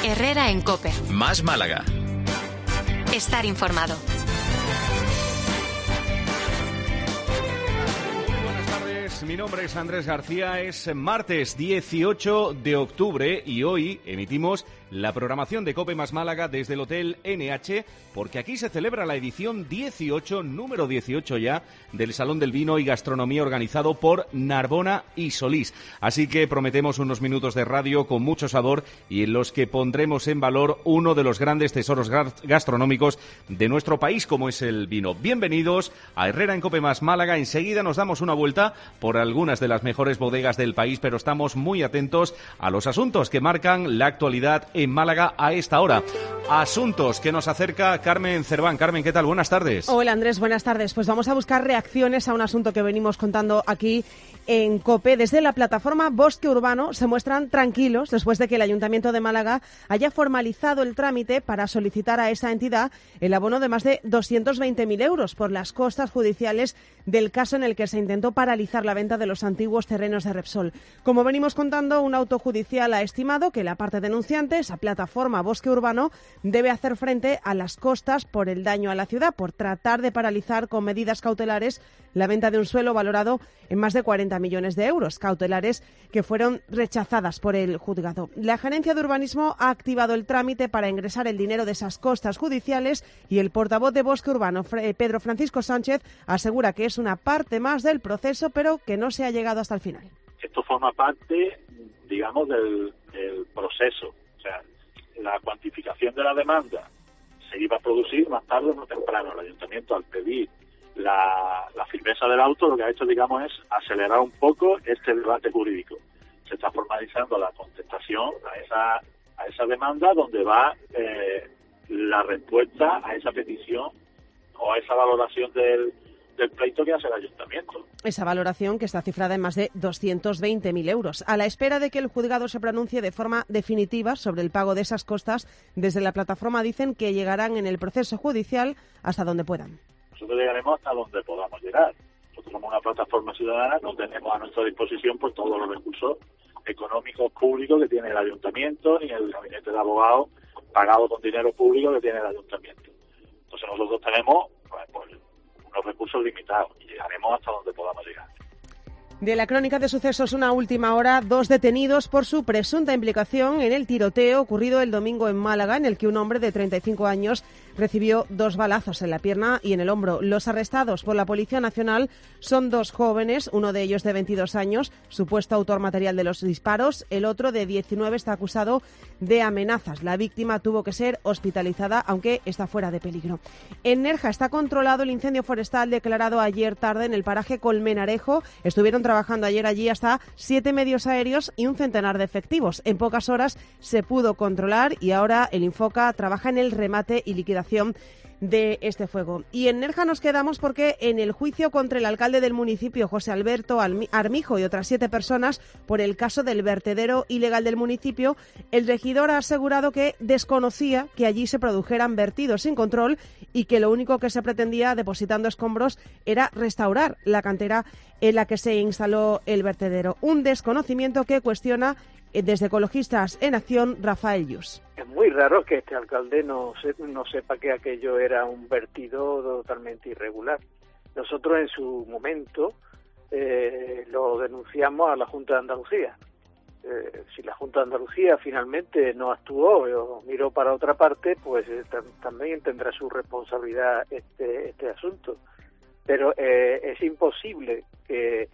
Herrera en COPE. Más Málaga. Estar informado. Mi nombre es Andrés García, es martes 18 de octubre y hoy emitimos la programación de COPE Más Málaga desde el Hotel NH, porque aquí se celebra la edición 18, número 18 ya, del Salón del Vino y Gastronomía organizado por Narbona y Solís. Así que prometemos unos minutos de radio con mucho sabor y en los que pondremos en valor uno de los grandes tesoros gastronómicos de nuestro país, como es el vino. Bienvenidos a Herrera en COPE Más Málaga. Enseguida nos damos una vuelta por algunas de las mejores bodegas del país, pero estamos muy atentos a los asuntos que marcan la actualidad en Málaga a esta hora. Asuntos que nos acerca Carmen Cerván. Carmen, ¿qué tal? Buenas tardes. Hola Andrés, buenas tardes. Pues vamos a buscar reacciones a un asunto que venimos contando aquí en COPE. Desde la plataforma Bosque Urbano se muestran tranquilos después de que el Ayuntamiento de Málaga haya formalizado el trámite para solicitar a esa entidad el abono de más de 220.000 euros por las costas judiciales del caso en el que se intentó paralizar la venta de los antiguos terrenos de Repsol. Como venimos contando, un auto judicial ha estimado que la parte denunciante, esa plataforma Bosque Urbano, debe hacer frente a las costas por el daño a la ciudad, por tratar de paralizar con medidas cautelares la venta de un suelo valorado en más de 40 millones de euros, cautelares que fueron rechazadas por el juzgado. La Gerencia de Urbanismo ha activado el trámite para ingresar el dinero de esas costas judiciales y el portavoz de Bosque Urbano, Pedro Francisco Sánchez, asegura que es una parte más del proceso, pero que no se ha llegado hasta el final. Esto forma parte, digamos, del proceso. O sea, la cuantificación de la demanda se iba a producir más tarde o más temprano. El Ayuntamiento, al pedir la firmeza del auto, lo que ha hecho, digamos, es acelerar un poco este debate jurídico. Se está formalizando la contestación a esa demanda, donde va la respuesta a esa petición o a esa valoración del pleito que hace el Ayuntamiento. Esa valoración que está cifrada en más de 220.000 euros. A la espera de que el juzgado se pronuncie de forma definitiva sobre el pago de esas costas, desde la plataforma dicen que llegarán en el proceso judicial hasta donde puedan. Nosotros llegaremos hasta donde podamos llegar. Nosotros somos una plataforma ciudadana, no tenemos a nuestra disposición pues todos los recursos económicos públicos que tiene el Ayuntamiento, ni el gabinete de abogados pagado con dinero público que tiene el Ayuntamiento. Entonces nosotros tenemos pues unos recursos limitados y llegaremos hasta donde podamos llegar. De la crónica de sucesos, una última hora, 2 detenidos por su presunta implicación en el tiroteo ocurrido el domingo en Málaga, en el que un hombre de 35 años recibió 2 balazos en la pierna y en el hombro. Los arrestados por la Policía Nacional son 2 jóvenes, uno de ellos de 22 años, supuesto autor material de los disparos, el otro de 19 está acusado de amenazas. La víctima tuvo que ser hospitalizada, aunque está fuera de peligro. En Nerja está controlado el incendio forestal declarado ayer tarde en el paraje Colmenarejo. Estuvieron trabajando ayer allí hasta 7 medios aéreos y un centenar de efectivos. En pocas horas se pudo controlar y ahora el Infoca trabaja en el remate y liquidación de este fuego. Y en Nerja nos quedamos porque en el juicio contra el alcalde del municipio, José Alberto Armijo, y otras 7 personas por el caso del vertedero ilegal del municipio, el regidor ha asegurado que desconocía que allí se produjeran vertidos sin control y que lo único que se pretendía depositando escombros era restaurar la cantera en la que se instaló el vertedero. Un desconocimiento que cuestiona desde Ecologistas en Acción Rafael Yus. Es muy raro que este alcalde no sepa que aquello era un vertido totalmente irregular. Nosotros en su momento lo denunciamos a la Junta de Andalucía. Si la Junta de Andalucía finalmente no actuó o miró para otra parte, pues también tendrá su responsabilidad este asunto. Pero es imposible que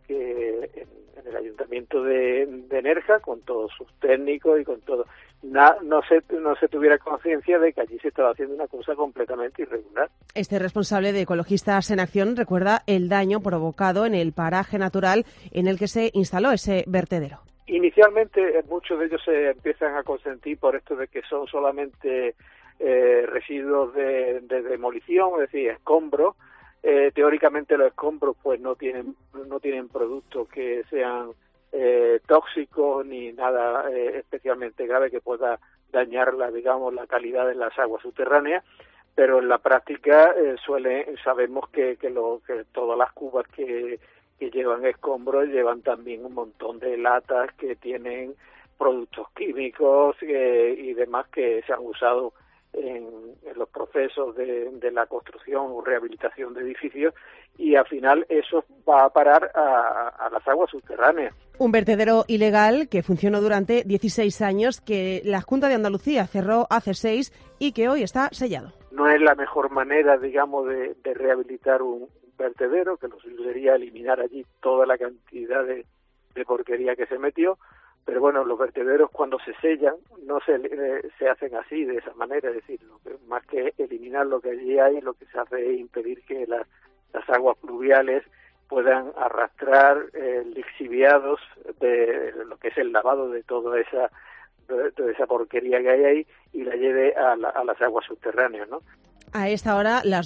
en el Ayuntamiento de Nerja, con todos sus técnicos y con todo, no se tuviera conciencia de que allí se estaba haciendo una cosa completamente irregular. Este responsable de Ecologistas en Acción recuerda el daño provocado en el paraje natural en el que se instaló ese vertedero. Inicialmente muchos de ellos se empiezan a consentir por esto de que son solamente residuos de demolición, es decir, escombros. Teóricamente los escombros pues no tienen productos que sean tóxicos ni nada especialmente grave que pueda dañar la calidad de las aguas subterráneas, pero en la práctica sabemos que todas las cubas que llevan escombros llevan también un montón de latas que tienen productos químicos y demás que se han usado en los procesos de la construcción o rehabilitación de edificios, y al final eso va a parar a las aguas subterráneas. Un vertedero ilegal que funcionó durante 16 años, que la Junta de Andalucía cerró hace 6 y que hoy está sellado. No es la mejor manera, digamos, de rehabilitar un vertedero, que lo suyo sería eliminar allí toda la cantidad de porquería que se metió. Pero bueno, los vertederos cuando se sellan no se hacen así, de esa manera, es decir, más que eliminar lo que allí hay, lo que se hace es impedir que las aguas pluviales puedan arrastrar lixiviados de lo que es el lavado de toda esa porquería que hay ahí y la lleve a las aguas subterráneas, ¿no? A esta hora, las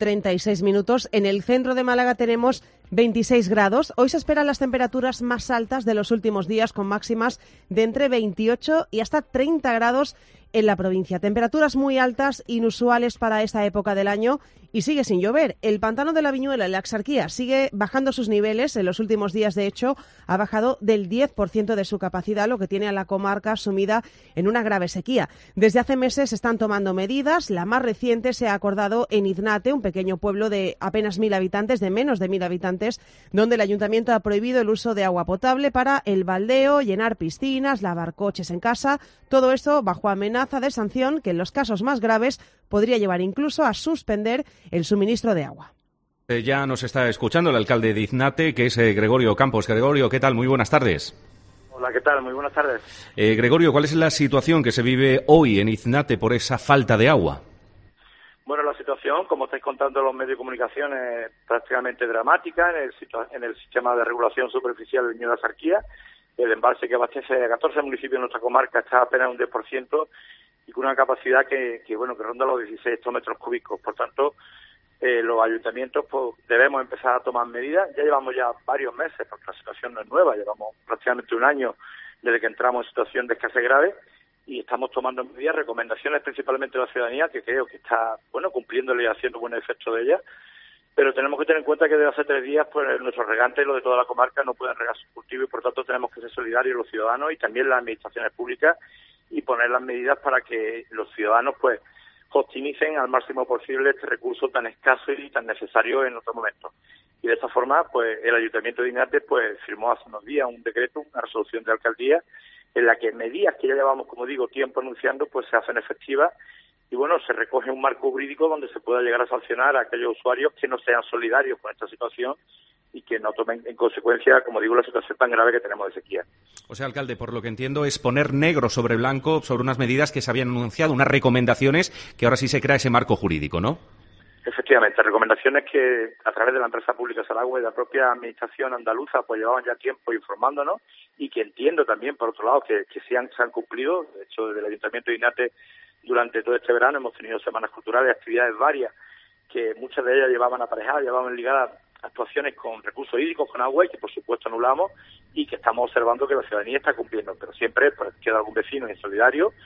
12:36, en el centro de Málaga tenemos 26 grados. Hoy se esperan las temperaturas más altas de los últimos días, con máximas de entre 28 y hasta 30 grados en la provincia. Temperaturas muy altas, inusuales para esta época del año, y sigue sin llover. El pantano de la Viñuela, en la Axarquía, sigue bajando sus niveles. En los últimos días, de hecho, ha bajado del 10% de su capacidad, lo que tiene a la comarca sumida en una grave sequía. Desde hace meses se están tomando medidas. La más reciente se ha acordado en Iznate, un pequeño pueblo de apenas 1.000 habitantes, de menos de 1.000 habitantes, donde el ayuntamiento ha prohibido el uso de agua potable para el baldeo, llenar piscinas, lavar coches en casa. Todo esto bajo amenaza de sanción que en los casos más graves podría llevar incluso a suspender el suministro de agua. Ya nos está escuchando el alcalde de Iznate, que es Gregorio Campos. Gregorio, ¿qué tal? Muy buenas tardes. Hola, ¿qué tal? Muy buenas tardes. Gregorio, ¿cuál es la situación que se vive hoy en Iznate por esa falta de agua? Bueno, la situación, como estáis contando en los medios de comunicación, es prácticamente dramática en el sistema de regulación superficial del Niño de la Axarquía. El embalse que abastece a 14 municipios de nuestra comarca está apenas un 10% y con una capacidad que ronda los 16 hectómetros cúbicos. Por tanto, los ayuntamientos pues debemos empezar a tomar medidas. Ya llevamos varios meses, porque la situación no es nueva, llevamos prácticamente un año desde que entramos en situación de escasez grave y estamos tomando medidas, recomendaciones principalmente de la ciudadanía, que creo que está cumpliéndole y haciendo buen efecto de ellas. Pero tenemos que tener en cuenta que desde hace 3 días pues nuestros regantes y los de toda la comarca no pueden regar sus cultivos y por tanto tenemos que ser solidarios los ciudadanos y también las administraciones públicas y poner las medidas para que los ciudadanos pues optimicen al máximo posible este recurso tan escaso y tan necesario en otros momentos. Y de esta forma pues el Ayuntamiento de Iznate pues firmó hace unos días un decreto, una resolución de alcaldía en la que medidas que ya llevamos, como digo, tiempo anunciando pues se hacen efectivas. Y bueno, se recoge un marco jurídico donde se pueda llegar a sancionar a aquellos usuarios que no sean solidarios con esta situación y que no tomen en consecuencia, como digo, la situación tan grave que tenemos de sequía. O sea, alcalde, por lo que entiendo es poner negro sobre blanco sobre unas medidas que se habían anunciado, unas recomendaciones que ahora sí se crea ese marco jurídico, ¿no? Efectivamente, recomendaciones que a través de la empresa pública Salagua y de la propia administración andaluza pues llevaban ya tiempo informándonos y que entiendo también, por otro lado, que se han cumplido. De hecho, desde el Ayuntamiento de Iznate durante todo este verano hemos tenido semanas culturales, actividades varias, que muchas de ellas llevaban aparejadas, llevaban ligadas actuaciones con recursos hídricos, con agua, y que por supuesto anulamos, y que estamos observando que la ciudadanía está cumpliendo, pero siempre pues, queda algún vecino insolidario,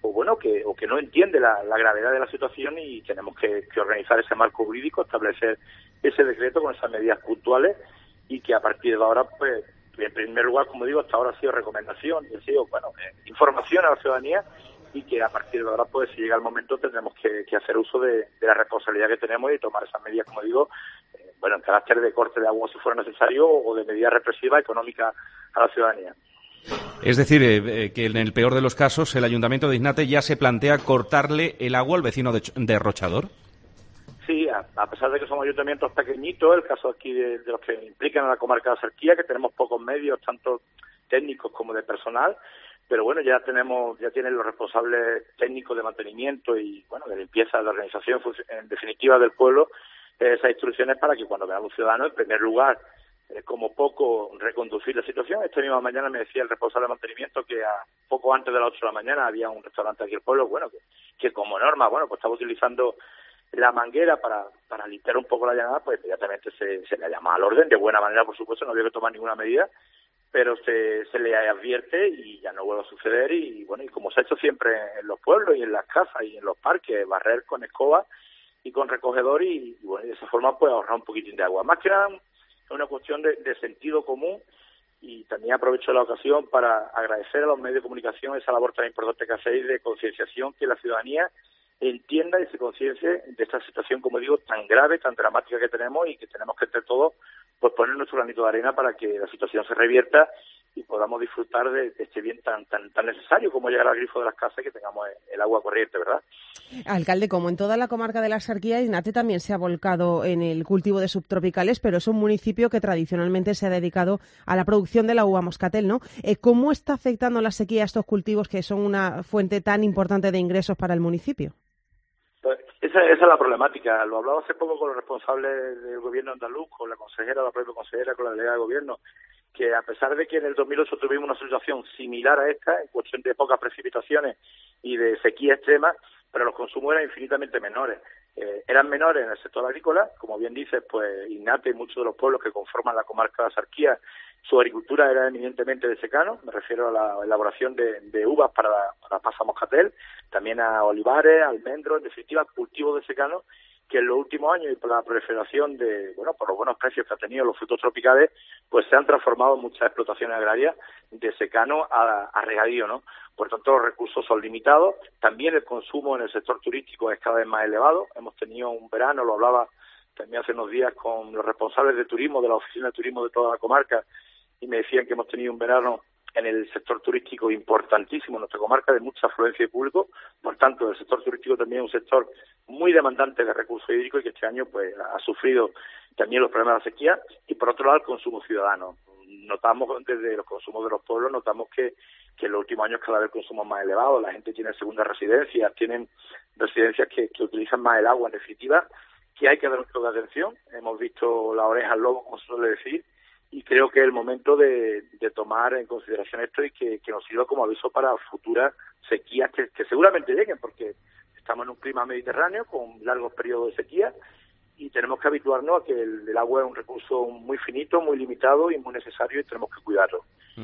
o que no entiende la gravedad de la situación, y tenemos que organizar ese marco jurídico, establecer ese decreto con esas medidas puntuales, y que a partir de ahora, pues, en primer lugar, como digo, hasta ahora ha sido recomendación, y ha sido, información a la ciudadanía, y que a partir de ahora, pues, si llega el momento, tendremos que hacer uso de la responsabilidad que tenemos y tomar esas medidas, como digo, en carácter de corte de agua si fuera necesario o de medida represiva económica a la ciudadanía. Es decir, que en el peor de los casos el Ayuntamiento de Iznate ya se plantea cortarle el agua al vecino de Rochador. Sí, a pesar de que somos ayuntamientos pequeñitos, el caso aquí de los que implican a la comarca de la Axarquía, que tenemos pocos medios, tanto técnicos como de personal, pero bueno, ya tienen los responsables técnicos de mantenimiento y de limpieza de la organización en definitiva del pueblo, esas instrucciones para que cuando vean los ciudadanos, en primer lugar, como poco reconducir la situación. Esta misma mañana me decía el responsable de mantenimiento que a poco antes de las 8 de la mañana había un restaurante aquí en el pueblo, que como norma, pues estaba utilizando la manguera para limpiar un poco la llanada, pues inmediatamente se le llama al orden, de buena manera, por supuesto, no había que tomar ninguna medida, pero se le advierte y ya no vuelve a suceder, y como se ha hecho siempre en los pueblos y en las casas y en los parques, barrer con escoba y con recogedor y de esa forma pues ahorrar un poquitín de agua. Más que nada es una cuestión de sentido común Y también aprovecho la ocasión para agradecer a los medios de comunicación esa labor tan importante que hacéis de concienciación, que la ciudadanía entienda y se conciencie de esta situación, como digo, tan grave, tan dramática que tenemos, y que tenemos que entre todos pues poner nuestro granito de arena para que la situación se revierta y podamos disfrutar de este bien tan necesario como llegar al grifo de las casas y que tengamos el agua corriente, ¿verdad? Alcalde, como en toda la comarca de la Axarquía, Inate también se ha volcado en el cultivo de subtropicales, pero es un municipio que tradicionalmente se ha dedicado a la producción de la uva moscatel, ¿no? ¿Cómo está afectando la sequía a estos cultivos que son una fuente tan importante de ingresos para el municipio? Pues esa es la problemática. Lo hablaba hace poco con los responsables del gobierno andaluz, con la consejera, la propia consejera, con la delegada de gobierno, que a pesar de que en el 2008 tuvimos una situación similar a esta, en cuestión de pocas precipitaciones y de sequía extrema, pero los consumos eran infinitamente menores. Eran menores en el sector agrícola, como bien dices, pues Inate y muchos de los pueblos que conforman la comarca de la Axarquía, su agricultura era eminentemente de secano, me refiero a la elaboración de uvas para la pasa moscatel, también a olivares, almendros, en definitiva, cultivos de secano, que en los últimos años y por la proliferación por los buenos precios que han tenido los frutos tropicales, pues se han transformado en muchas explotaciones agrarias de secano a regadío, ¿no? Por tanto, los recursos son limitados. También el consumo en el sector turístico es cada vez más elevado. Hemos tenido un verano, lo hablaba también hace unos días con los responsables de turismo, de la oficina de turismo de toda la comarca, y me decían que hemos tenido un verano en el sector turístico importantísimo en nuestra comarca, de mucha afluencia de público. Por tanto, el sector turístico también es un sector muy demandante de recursos hídricos y que este año pues ha sufrido también los problemas de la sequía. Y por otro lado, el consumo ciudadano. Notamos desde los consumos de los pueblos, notamos que en los últimos años cada vez el consumo es más elevado. La gente tiene segundas residencias, tienen residencias que utilizan más el agua. En definitiva, que hay que dar un toque de atención. Hemos visto la oreja al lobo, como se suele decir, y creo que es el momento de tomar en consideración esto y que nos sirva como aviso para futuras sequías que seguramente lleguen, porque estamos en un clima mediterráneo con largos periodos de sequía y tenemos que habituarnos a que el agua es un recurso muy finito, muy limitado y muy necesario, y tenemos que cuidarlo.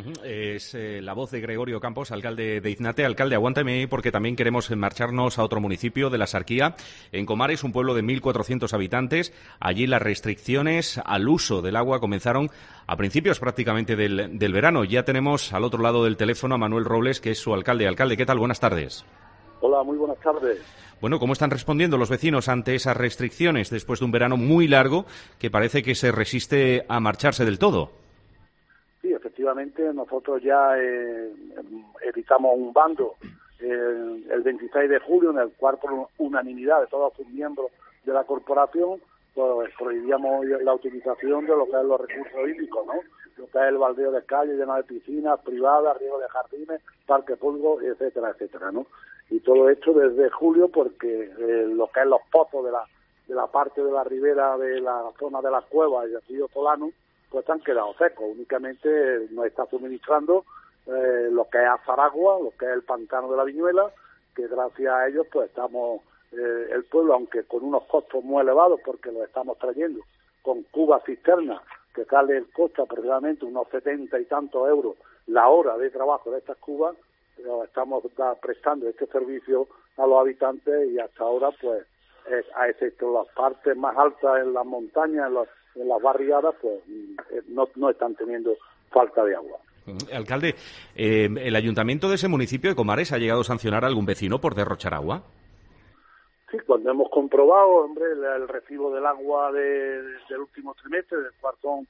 Es la voz de Gregorio Campos, alcalde de Iznate. Alcalde, aguántame ahí porque también queremos marcharnos a otro municipio de la Axarquía. En Comares, un pueblo de 1.400 habitantes. Allí las restricciones al uso del agua comenzaron a principios prácticamente del verano. Ya tenemos al otro lado del teléfono a Manuel Robles, que es su alcalde. Alcalde, ¿qué tal? Buenas tardes. Hola, muy buenas tardes. Bueno, ¿cómo están respondiendo los vecinos ante esas restricciones después de un verano muy largo que parece que se resiste a marcharse del todo? Sí, efectivamente, nosotros ya editamos un bando el 26 de julio, en el cual por unanimidad de todos los miembros de la corporación, pues prohibíamos la utilización de lo que es los recursos hídricos, ¿no? Lo que es el baldeo de calles lleno de piscinas privadas, riego de jardines, parques públicos, etcétera, etcétera, ¿no? Y todo esto desde julio, porque lo que es los pozos de la parte de la ribera de la zona de las cuevas y del río Solano, pues han quedado secos. Únicamente nos está suministrando lo que es Azaragua, lo que es el pantano de la Viñuela, que gracias a ellos pues estamos, el pueblo, aunque con unos costos muy elevados, porque lo estamos trayendo con cubas cisternas, que sale el costo aproximadamente unos 70 y tantos euros la hora de trabajo de estas cubas, pero estamos prestando este servicio a los habitantes, y hasta ahora pues a excepto las partes más altas en las montañas, en las barriadas, pues no están teniendo falta de agua. Alcalde, ¿el ayuntamiento de ese municipio de Comares ha llegado a sancionar a algún vecino por derrochar agua? Sí, cuando hemos comprobado, hombre, el recibo del agua del último trimestre, del cual son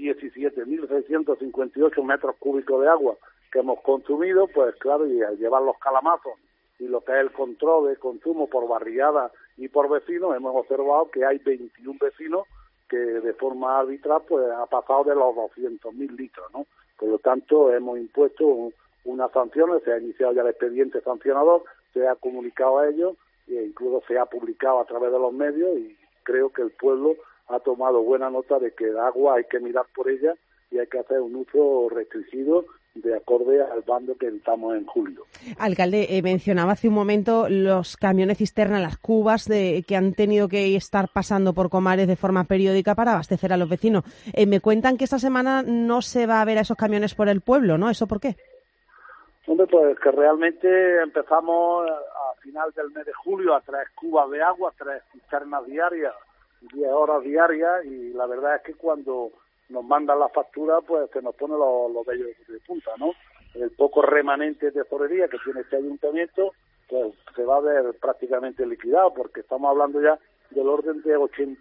17.658 metros cúbicos de agua que hemos consumido, pues claro, y al llevar los calamazos y lo que es el control de consumo por barriada y por vecinos, hemos observado que hay 21 vecinos que de forma arbitral pues ha pasado de los 200.000 litros, ¿no? Por lo tanto, hemos impuesto unas sanciones, se ha iniciado ya el expediente sancionador, se ha comunicado a ellos e incluso se ha publicado a través de los medios, y creo que el pueblo ha tomado buena nota de que el agua hay que mirar por ella y hay que hacer un uso restringido de acorde al bando que estamos en julio. Alcalde, mencionaba hace un momento los camiones cisterna, las cubas que han tenido que estar pasando por Comares de forma periódica para abastecer a los vecinos. Me cuentan que esta semana no se va a ver a esos camiones por el pueblo, ¿no? ¿Eso por qué? Hombre, pues que realmente empezamos a final del mes de julio a traer cubas de agua, 3 cisternas diarias, 10 horas diarias, y la verdad es que cuando nos mandan la factura, pues que nos pone los vellos de punta, ¿no? El poco remanente de tesorería que tiene este ayuntamiento, pues se va a ver prácticamente liquidado, porque estamos hablando ya del orden de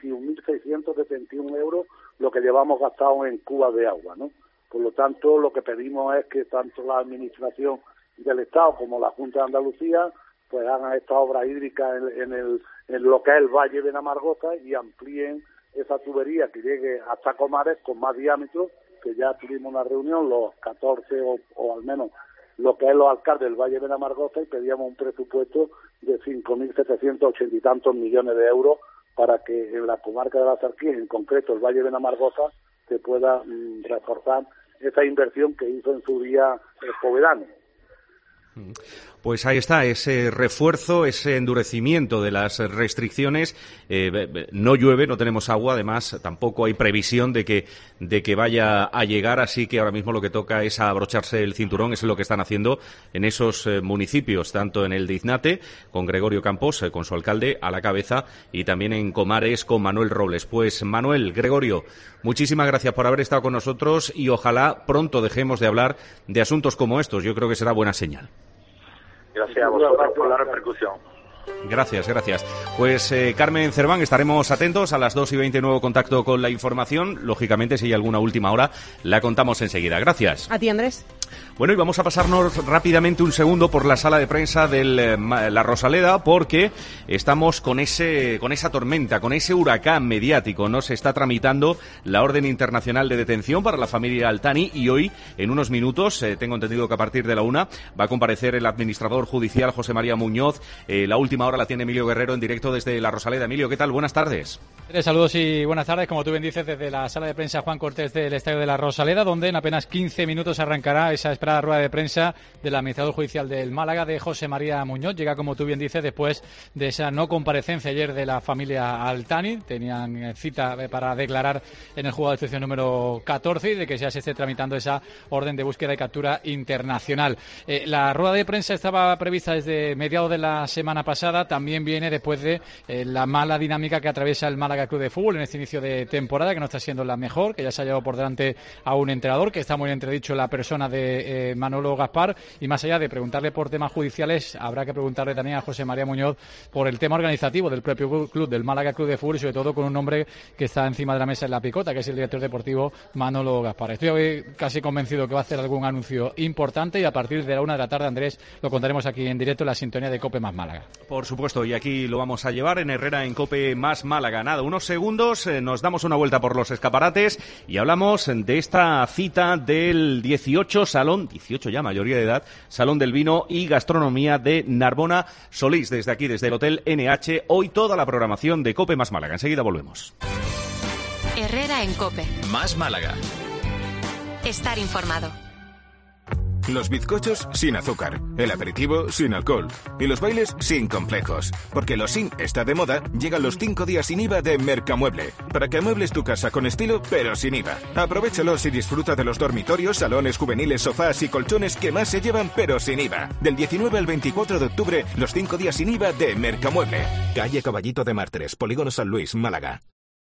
81.671 euros lo que llevamos gastado en cubas de agua, ¿no? Por lo tanto, lo que pedimos es que tanto la Administración del Estado como la Junta de Andalucía pues hagan estas obras hídricas en lo que es el Valle de Namargoza y amplíen esa tubería que llegue hasta Comares con más diámetro, que ya tuvimos una reunión, los 14 o al menos lo que es los alcaldes del Valle de Namargoza, y pedíamos un presupuesto de 5.780 y tantos millones de euros para que en la comarca de la Zarquía, en concreto el Valle de Namargoza, se pueda reforzar esa inversión que hizo en su día el Povedano. Pues ahí está, ese refuerzo, ese endurecimiento de las restricciones. No llueve, no tenemos agua, además tampoco hay previsión de que vaya a llegar, así que ahora mismo lo que toca es abrocharse el cinturón. Eso es lo que están haciendo en esos municipios, tanto en el de Iznate, con Gregorio Campos, con su alcalde a la cabeza, y también en Comares con Manuel Robles. Pues Manuel, Gregorio, muchísimas gracias por haber estado con nosotros y ojalá pronto dejemos de hablar de asuntos como estos. Yo creo que será buena señal. Gracias a vosotros por la repercusión. Gracias. Pues Carmen Cerván, estaremos atentos a las 2:20, nuevo contacto con la información. Lógicamente, si hay alguna última hora, la contamos enseguida. Gracias. A ti, Andrés. Bueno, y vamos a pasarnos rápidamente un segundo por la sala de prensa de La Rosaleda, porque estamos con esa tormenta, con ese huracán mediático, ¿no? Se está tramitando la orden internacional de detención para la familia Altani, y hoy, en unos minutos, tengo entendido que a partir de la 1, va a comparecer el administrador judicial José María Muñoz. La última hora la tiene Emilio Guerrero en directo desde La Rosaleda. Emilio, ¿qué tal? Buenas tardes. Saludos y buenas tardes. Como tú bien dices, desde la sala de prensa Juan Cortés del Estadio de La Rosaleda, donde en apenas 15 minutos arrancará esa esperada rueda de prensa del administrador judicial del Málaga, de José María Muñoz. Llega, como tú bien dices, después de esa no comparecencia ayer de la familia Altani. Tenían cita para declarar en el juzgado de instrucción número 14 y de que ya se esté tramitando esa orden de búsqueda y captura internacional. La rueda de prensa estaba prevista desde mediados de la semana pasada. También viene después de la mala dinámica que atraviesa el Málaga Club de Fútbol en este inicio de temporada, que no está siendo la mejor, que ya se ha llevado por delante a un entrenador, que está muy entredicho la persona de Manolo Gaspar, y más allá de preguntarle por temas judiciales, habrá que preguntarle también a José María Muñoz por el tema organizativo del propio club, del Málaga Club de Fútbol, y sobre todo con un hombre que está encima de la mesa en la picota, que es el director deportivo Manolo Gaspar. Estoy hoy casi convencido que va a hacer algún anuncio importante, y a partir de la 1 de la tarde, Andrés, lo contaremos aquí en directo en la sintonía de COPE más Málaga. Por supuesto, y aquí lo vamos a llevar en Herrera en COPE más Málaga. Nada, unos segundos, nos damos una vuelta por los escaparates y hablamos de esta cita del 18 Salón, 18 ya, mayoría de edad, Salón del Vino y Gastronomía de Narbona Solís. Desde aquí, desde el Hotel NH, hoy toda la programación de COPE más Málaga. Enseguida volvemos. Herrera en COPE. Más Málaga. Estar informado. Los bizcochos sin azúcar, el aperitivo sin alcohol y los bailes sin complejos. Porque lo sin está de moda, llegan los 5 días sin IVA de Mercamueble. Para que amuebles tu casa con estilo, pero sin IVA. Aprovéchalos y disfruta de los dormitorios, salones juveniles, sofás y colchones que más se llevan, pero sin IVA. Del 19 al 24 de octubre, los 5 días sin IVA de Mercamueble. Calle Caballito de Martres, Polígono San Luis, Málaga.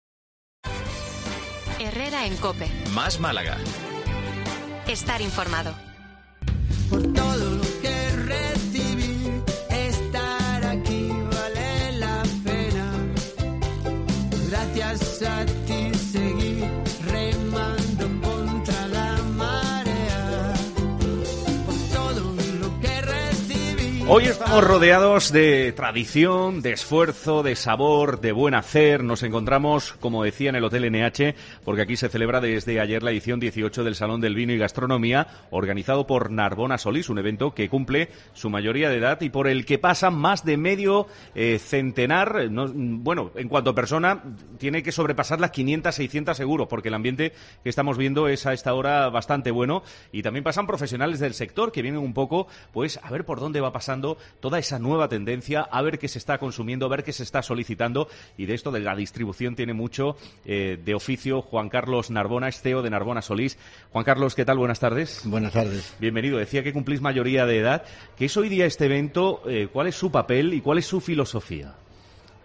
Herrera en COPE. Más Málaga. Estar informado. Por todo lo que recibí, estar aquí vale la pena. Gracias a ti seguí remando contra la marea. Por todo lo que recibí. Hoy estamos rodeados de tradición, de esfuerzo, de sabor, de buen hacer. Nos encontramos, como decía, en el Hotel NH, porque aquí se celebra desde ayer la edición 18 del Salón del Vino y Gastronomía, organizado por Narbona Solís, un evento que cumple su mayoría de edad y por el que pasan más de medio centenar. Bueno, en cuanto a persona, tiene que sobrepasar las 500, 600 seguro, porque el ambiente que estamos viendo es a esta hora bastante bueno. Y también pasan profesionales del sector que vienen un poco, pues, a ver por dónde va pasando toda esa nueva tendencia, a ver qué se está consumiendo, a ver qué se está solicitando, y de esto de la distribución tiene mucho de oficio Juan Carlos Narbona, CEO de Narbona Solís. Juan Carlos, ¿qué tal? Buenas tardes. Buenas tardes. Bienvenido. Decía que cumplís mayoría de edad. ¿Qué es hoy día este evento? ¿Cuál es su papel y cuál es su filosofía?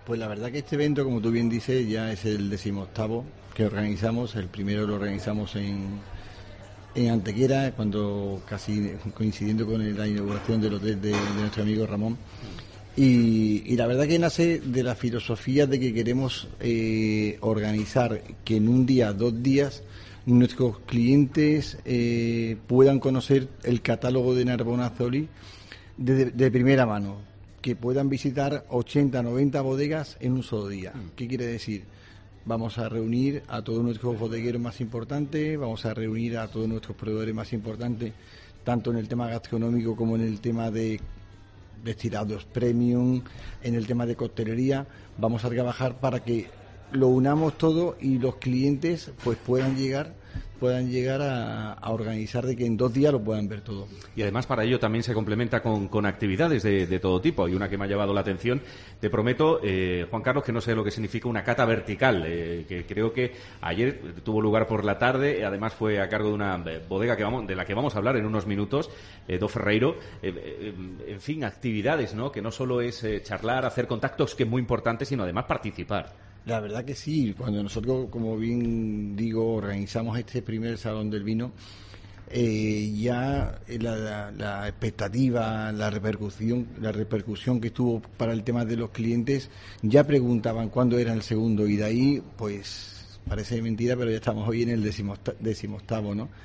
Pues la verdad que este evento, como tú bien dices, ya es el 18º que organizamos. El primero lo organizamos en Antequera, cuando casi coincidiendo con la inauguración del hotel de nuestro amigo Ramón. Y la verdad que nace de la filosofía de que queremos organizar que en un día, 2 días, nuestros clientes puedan conocer el catálogo de Narbona Zoli de primera mano, que puedan visitar 80, 90 bodegas en un solo día. ¿Qué quiere decir? Vamos a reunir a todos nuestros bodegueros más importantes, vamos a reunir a todos nuestros proveedores más importantes, tanto en el tema gastronómico como en el tema de destilados premium, en el tema de coctelería. Vamos a trabajar para que lo unamos todo y los clientes pues puedan llegar a organizar de que en 2 días lo puedan ver todo. Y además para ello también se complementa con actividades de todo tipo. Y una que me ha llamado la atención, te prometo, Juan Carlos, que no sé lo que significa una cata vertical, que creo que ayer tuvo lugar por la tarde, además fue a cargo de una bodega de la que vamos a hablar en unos minutos, Do Ferreiro. En fin, actividades, ¿no? Que no solo es charlar, hacer contactos, que es muy importante, sino además participar. La verdad que sí, cuando nosotros, como bien digo, organizamos este primer Salón del Vino, ya la expectativa, la repercusión que tuvo para el tema de los clientes, ya preguntaban cuándo era el segundo, y de ahí, pues, parece mentira, pero ya estamos hoy en el 18º, ¿no?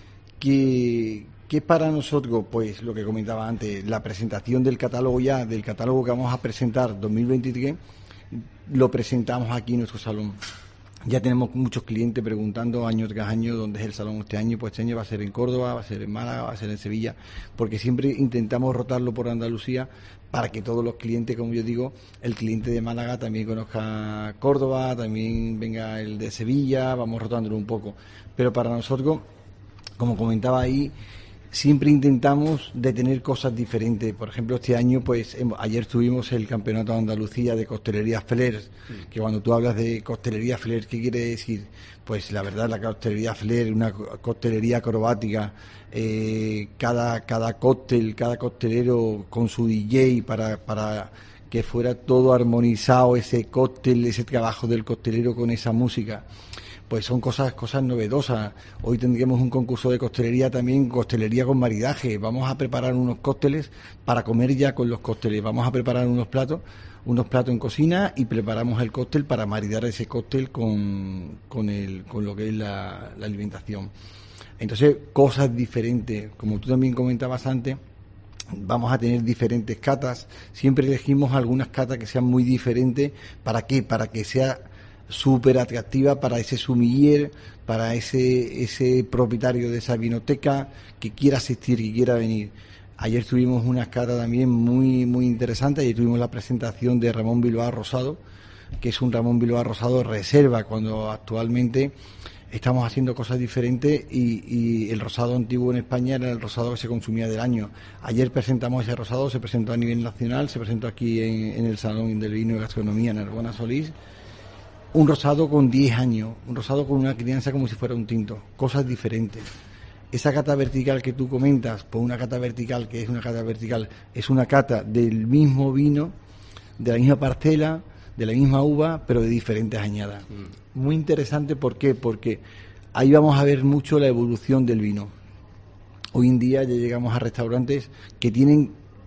Que para nosotros, pues, lo que comentaba antes, la presentación del catálogo que vamos a presentar 2023, lo presentamos aquí en nuestro salón. Ya tenemos muchos clientes preguntando año tras año dónde es el salón este año. Pues este año va a ser en Córdoba, va a ser en Málaga, va a ser en Sevilla, porque siempre intentamos rotarlo por Andalucía para que todos los clientes, como yo digo, el cliente de Málaga también conozca Córdoba, también venga el de Sevilla, vamos rotándolo un poco. Pero para nosotros, como comentaba ahí, siempre intentamos de tener cosas diferentes. Por ejemplo, este año, pues ayer tuvimos el Campeonato de Andalucía de Costelería Flair, que cuando tú hablas de Costelería Flair, ¿qué quiere decir? Pues la verdad, la Costelería Flair, una costelería acrobática, cada cóctel, cada costelero con su DJ para que fuera todo armonizado, ese cóctel, ese trabajo del costelero con esa música. Pues son cosas novedosas. Hoy tendremos un concurso de costelería también, costelería con maridaje. Vamos a preparar unos cócteles para comer ya con los cócteles. Vamos a preparar unos platos en cocina y preparamos el cóctel para maridar ese cóctel con lo que es la alimentación. Entonces, cosas diferentes. Como tú también comentabas antes, vamos a tener diferentes catas. Siempre elegimos algunas catas que sean muy diferentes. ¿Para qué? Para que sea súper atractiva para ese sommelier, para ese propietario de esa vinoteca que quiera asistir, que quiera venir. Ayer tuvimos una cata también muy muy interesante. Ayer tuvimos la presentación de Ramón Bilbao Rosado, que es un Ramón Bilbao Rosado reserva, cuando actualmente estamos haciendo cosas diferentes y el rosado antiguo en España era el rosado que se consumía del año. Ayer presentamos ese rosado, se presentó a nivel nacional, se presentó aquí en el Salón del Vino y Gastronomía en Narbona Solís. Un rosado con 10 años, un rosado con una crianza como si fuera un tinto, cosas diferentes. Esa cata vertical que tú comentas, pues una cata vertical, ¿qué es una cata vertical? Es una cata del mismo vino, de la misma parcela, de la misma uva, pero de diferentes añadas. Muy interesante, ¿por qué? Porque ahí vamos a ver mucho la evolución del vino. Hoy en día ya llegamos a restaurantes que tienen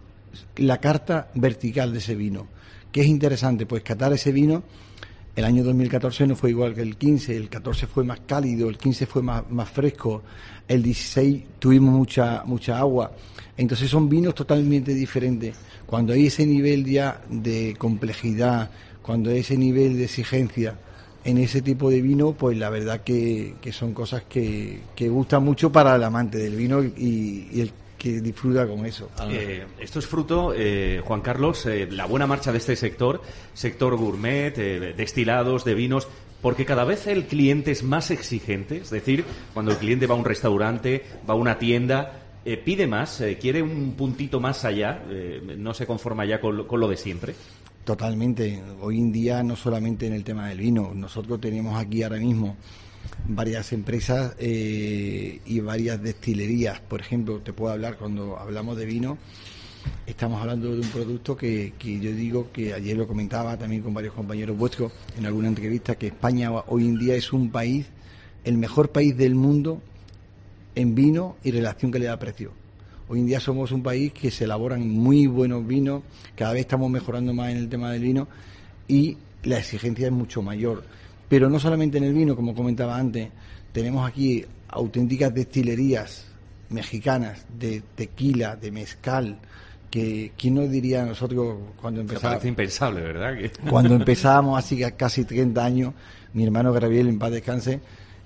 la carta vertical de ese vino. ¿Qué es interesante? Pues catar ese vino. El año 2014 no fue igual que el 15, el 14 fue más cálido, el 15 fue más fresco, el 16 tuvimos mucha agua. Entonces son vinos totalmente diferentes. Cuando hay ese nivel ya de complejidad, cuando hay ese nivel de exigencia en ese tipo de vino, pues la verdad que son cosas que gustan mucho para el amante del vino y el que disfruta con eso. Esto es fruto, Juan Carlos, la buena marcha de este sector gourmet, destilados, de vinos, porque cada vez el cliente es más exigente. Es decir, cuando el cliente va a un restaurante, va a una tienda, pide más, quiere un puntito más allá, no se conforma ya con lo de siempre. Totalmente. Hoy en día, no solamente en el tema del vino, nosotros tenemos aquí ahora mismo varias empresas y varias destilerías. Por ejemplo, te puedo hablar, cuando hablamos de vino, estamos hablando de un producto que yo digo, que ayer lo comentaba también con varios compañeros vuestros en alguna entrevista, que España hoy en día es un país, el mejor país del mundo en vino y relación calidad-precio. Hoy en día somos un país que se elaboran muy buenos vinos, cada vez estamos mejorando más en el tema del vino y la exigencia es mucho mayor. Pero no solamente en el vino, como comentaba antes, tenemos aquí auténticas destilerías mexicanas de tequila, de mezcal, que ¿quién nos diría a nosotros cuando empezábamos? Parece impensable, ¿verdad? Cuando empezábamos hace casi 30 años, mi hermano Gabriel, en paz descanse,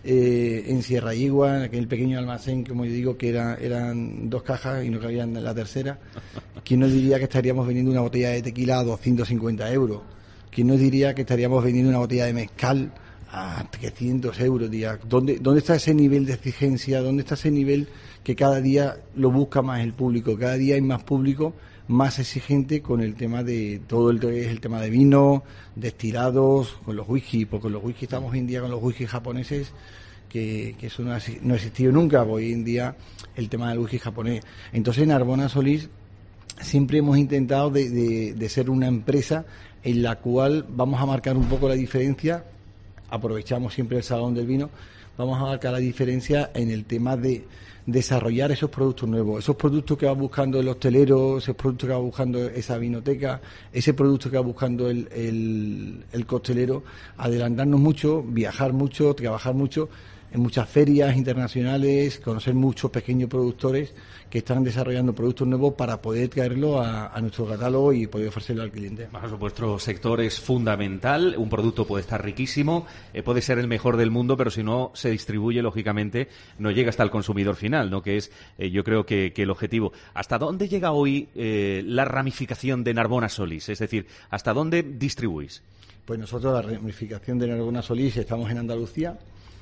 en Sierra Yigua, en aquel pequeño almacén, como yo digo, que eran 2 cajas y no cabían en la tercera. ¿Quién nos diría que estaríamos vendiendo una botella de tequila a 250 euros? ¿Quién nos diría que estaríamos vendiendo una botella de mezcal a 300 euros, día? ¿Dónde está ese nivel de exigencia? ¿Dónde está ese nivel que cada día lo busca más el público? Cada día hay más público más exigente con el tema de todo el tema de vino, destilados, con los whisky, porque con los whisky estamos hoy en día con los whisky japoneses, que eso no ha existido nunca, hoy en día el tema del whisky japonés. Entonces en Narbona Solís siempre hemos intentado de ser una empresa en la cual vamos a marcar un poco la diferencia, aprovechamos siempre el Salón del Vino, vamos a marcar la diferencia en el tema de desarrollar esos productos nuevos, esos productos que va buscando el hostelero, esos productos que va buscando esa vinoteca, ese producto que va buscando el costelero, adelantarnos mucho, viajar mucho, trabajar mucho en muchas ferias internacionales, conocer muchos pequeños productores que están desarrollando productos nuevos para poder traerlo a nuestro catálogo y poder ofrecerlo al cliente. Vuestro sector es fundamental, un producto puede estar riquísimo, puede ser el mejor del mundo, pero si no se distribuye, lógicamente, no llega hasta el consumidor final, ¿no? Que es, yo creo que el objetivo. ¿Hasta dónde llega hoy la ramificación de Narbona Solís? Es decir, ¿hasta dónde distribuís? Pues nosotros, la ramificación de Narbona Solís, estamos en Andalucía.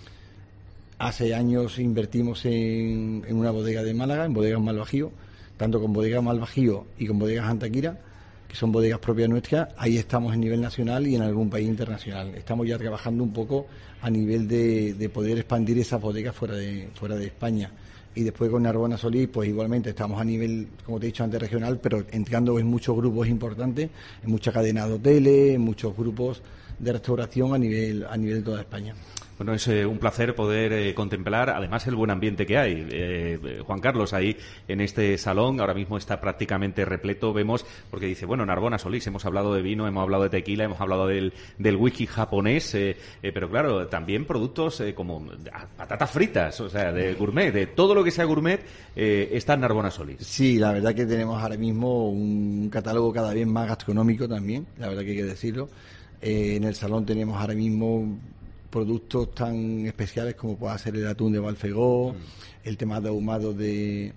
Hace años invertimos en una bodega de Málaga, en Bodegas Malvajío, tanto con Bodegas Malvajío y con Bodegas Antequera, que son bodegas propias nuestras. Ahí estamos en nivel nacional y en algún país internacional. Estamos ya trabajando un poco a nivel de poder expandir esas bodegas fuera de España. Y después con Narbona Solís, pues igualmente estamos a nivel, como te he dicho antes, regional, pero entrando en muchos grupos importantes, en muchas cadenas de hoteles, en muchos grupos de restauración a nivel de toda España. Bueno, es un placer poder contemplar, además, el buen ambiente que hay. Juan Carlos, ahí en este salón, ahora mismo está prácticamente repleto, vemos, porque dice, bueno, Narbona Solís, hemos hablado de vino, hemos hablado de tequila, hemos hablado del whisky japonés, pero claro, también productos como patatas fritas, o sea, de gourmet, de todo lo que sea gourmet, está en Narbona Solís. Sí, la verdad que tenemos ahora mismo un catálogo cada vez más gastronómico también, la verdad que hay que decirlo. En el salón tenemos ahora mismo productos tan especiales como pueda ser el atún de Valfegó, el tema de ahumado de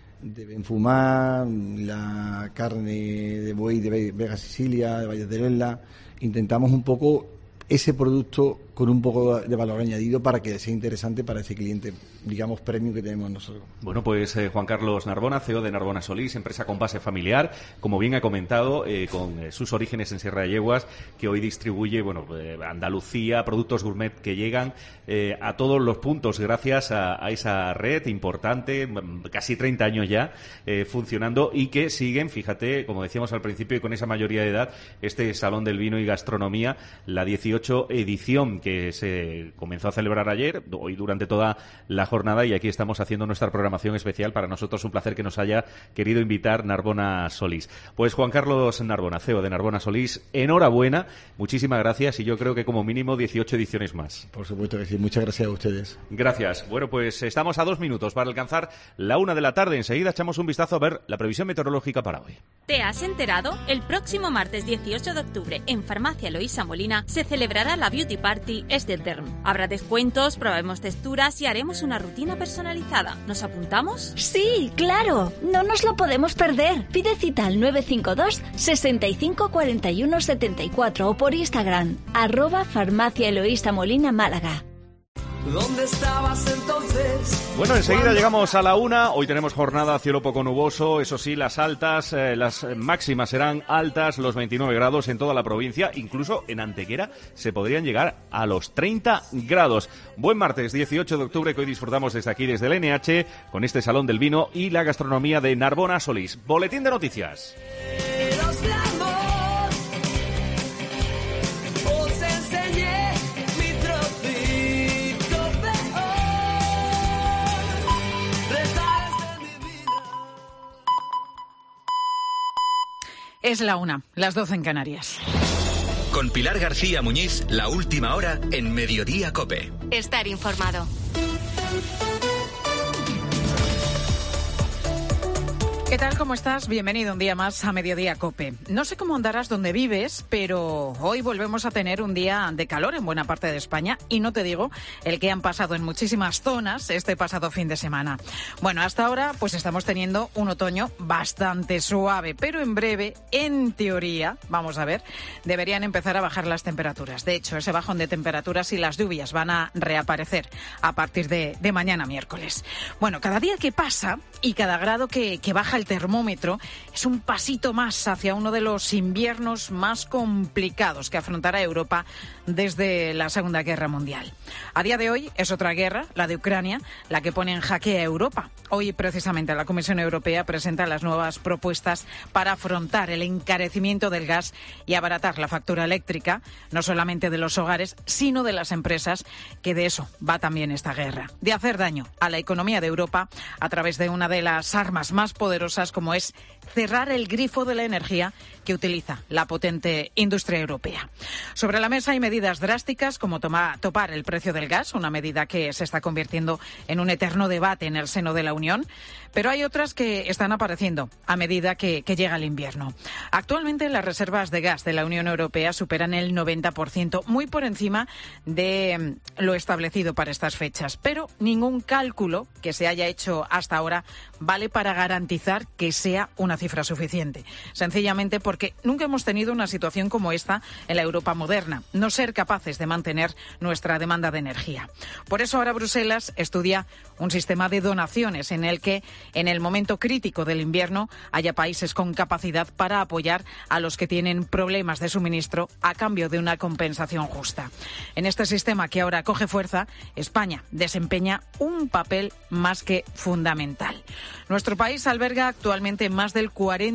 Benfumá, la carne de buey de Vega Sicilia, de Valles de Lerla. Intentamos un poco ese producto con un poco de valor añadido para que sea interesante para ese cliente, digamos, premium que tenemos nosotros. Bueno, pues Juan Carlos Narbona, CEO de Narbona Solís, empresa con base familiar, como bien ha comentado, con sus orígenes en Sierra de Yeguas, que hoy distribuye, bueno, Andalucía, productos gourmet que llegan a todos los puntos gracias a esa red importante, casi 30 años ya funcionando y que siguen, fíjate, como decíamos al principio y con esa mayoría de edad, este Salón del Vino y Gastronomía, la 18 edición que se comenzó a celebrar ayer, hoy durante toda la jornada, y aquí estamos haciendo nuestra programación especial. Para nosotros un placer que nos haya querido invitar Narbona Solís. Pues Juan Carlos Narbona, CEO de Narbona Solís, enhorabuena, muchísimas gracias y yo creo que como mínimo 18 ediciones más. Por supuesto que sí, muchas gracias a ustedes. Gracias. Bueno, pues estamos a 2 minutos para alcanzar la 1 de la tarde. Enseguida echamos un vistazo a ver la previsión meteorológica para hoy. ¿Te has enterado? El próximo martes 18 de octubre en Farmacia Eloísa Molina se celebrará la Beauty Party Estetherm. Habrá descuentos, probaremos texturas y haremos una rutina personalizada. ¿Nos apuntamos? Sí, claro. No nos lo podemos perder. Pide cita al 952 65 41 74 o por Instagram @Farmacia Eloísa Molina Málaga. ¿Dónde estabas entonces? Bueno, enseguida llegamos a la 1. Hoy tenemos jornada cielo poco nuboso. Eso sí, las máximas serán altas, los 29 grados en toda la provincia. Incluso en Antequera se podrían llegar a los 30 grados. Buen martes, 18 de octubre, que hoy disfrutamos desde aquí, desde el NH, con este Salón del Vino y la gastronomía de Narbona Solís. Boletín de noticias. Es la 1, las 12 en Canarias. Con Pilar García Muñiz, la última hora en Mediodía COPE. Estar informado. ¿Qué tal? ¿Cómo estás? Bienvenido un día más a Mediodía COPE. No sé cómo andarás donde vives, pero hoy volvemos a tener un día de calor en buena parte de España y no te digo el que han pasado en muchísimas zonas este pasado fin de semana. Bueno, hasta ahora pues estamos teniendo un otoño bastante suave, pero en breve, en teoría, vamos a ver, deberían empezar a bajar las temperaturas. De hecho, ese bajón de temperaturas y las lluvias van a reaparecer a partir de mañana miércoles. Bueno, cada día que pasa y cada grado que baja el termómetro es un pasito más hacia uno de los inviernos más complicados que afrontará Europa desde la Segunda Guerra Mundial. A día de hoy es otra guerra, la de Ucrania, la que pone en jaque a Europa. Hoy, precisamente, la Comisión Europea presenta las nuevas propuestas para afrontar el encarecimiento del gas y abaratar la factura eléctrica, no solamente de los hogares, sino de las empresas, que de eso va también esta guerra, de hacer daño a la economía de Europa a través de una de las armas más poderosas, como es cerrar el grifo de la energía que utiliza la potente industria europea. Sobre la mesa hay medidas drásticas como topar el precio del gas, una medida que se está convirtiendo en un eterno debate en el seno de la Unión, pero hay otras que están apareciendo a medida que llega el invierno. Actualmente las reservas de gas de la Unión Europea superan el 90%, muy por encima de lo establecido para estas fechas, pero ningún cálculo que se haya hecho hasta ahora vale para garantizar que sea una cifra suficiente. Sencillamente porque nunca hemos tenido una situación como esta en la Europa moderna, no ser capaces de mantener nuestra demanda de energía. Por eso ahora Bruselas estudia un sistema de donaciones en el que en el momento crítico del invierno haya países con capacidad para apoyar a los que tienen problemas de suministro a cambio de una compensación justa. En este sistema que ahora coge fuerza, España desempeña un papel más que fundamental. Nuestro país alberga actualmente más del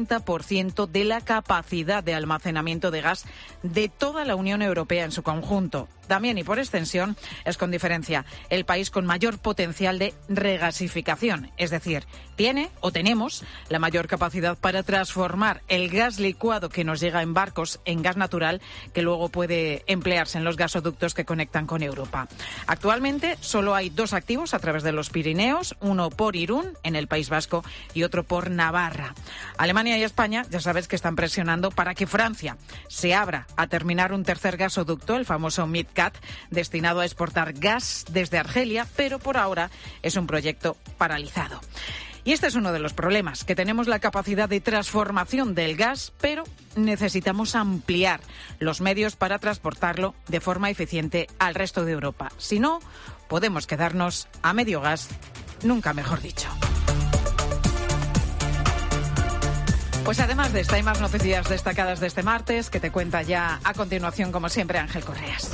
40% de la capacidad de almacenamiento de gas de toda la Unión Europea en su conjunto. También, y por extensión, es con diferencia el país con mayor potencial de regasificación, es decir, tiene o tenemos la mayor capacidad para transformar el gas licuado que nos llega en barcos en gas natural que luego puede emplearse en los gasoductos que conectan con Europa. Actualmente solo hay 2 activos a través de los Pirineos, uno por Irún, en el País Vasco, y otro por Navarra. Alemania y España, ya sabes que están presionando para que Francia se abra a terminar un tercer gasoducto, el famoso MidCat, destinado a exportar gas desde Argelia, pero por ahora es un proyecto paralizado. Y este es uno de los problemas, que tenemos la capacidad de transformación del gas, pero necesitamos ampliar los medios para transportarlo de forma eficiente al resto de Europa. Si no, podemos quedarnos a medio gas, nunca mejor dicho. Pues además de esta, hay más noticias destacadas de este martes que te cuenta ya a continuación, como siempre, Ángel Correas.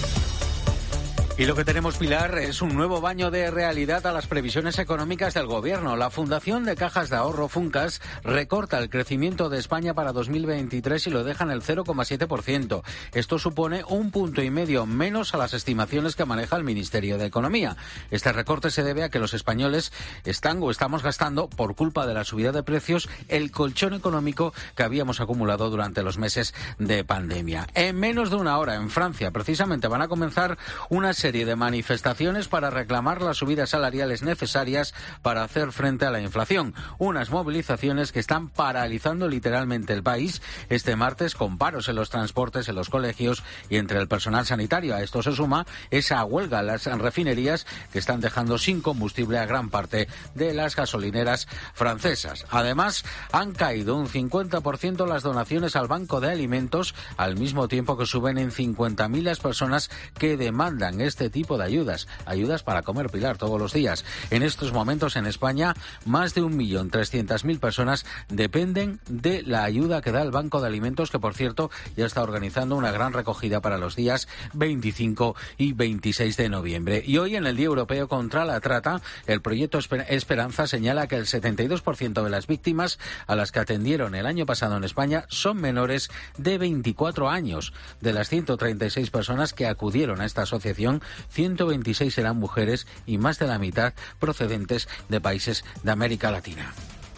Y lo que tenemos, Pilar, es un nuevo baño de realidad a las previsiones económicas del Gobierno. La Fundación de Cajas de Ahorro, Funcas, recorta el crecimiento de España para 2023 y lo deja en el 0,7%. Esto supone 1,5 puntos menos a las estimaciones que maneja el Ministerio de Economía. Este recorte se debe a que los españoles estamos gastando, por culpa de la subida de precios, el colchón económico que habíamos acumulado durante los meses de pandemia. En menos de una hora, en Francia, precisamente, van a comenzar una serie de manifestaciones para reclamar las subidas salariales necesarias para hacer frente a la inflación. Unas movilizaciones que están paralizando literalmente el país este martes, con paros en los transportes, en los colegios y entre el personal sanitario. A esto se suma esa huelga en las refinerías que están dejando sin combustible a gran parte de las gasolineras francesas. Además, han caído un 50% las donaciones al Banco de Alimentos, al mismo tiempo que suben en 50.000 las personas que demandan este este tipo de ayudas para comer, Pilar, todos los días. En estos momentos en España, más de 1.300.000 personas dependen de la ayuda que da el Banco de Alimentos, que por cierto ya está organizando una gran recogida para los días 25 y 26 de noviembre. Y hoy, en el Día Europeo contra la Trata, el proyecto Esperanza señala que el 72% de las víctimas a las que atendieron el año pasado en España son menores de 24 años. De las 136 personas que acudieron a esta asociación, 126 eran mujeres y más de la mitad procedentes de países de América Latina.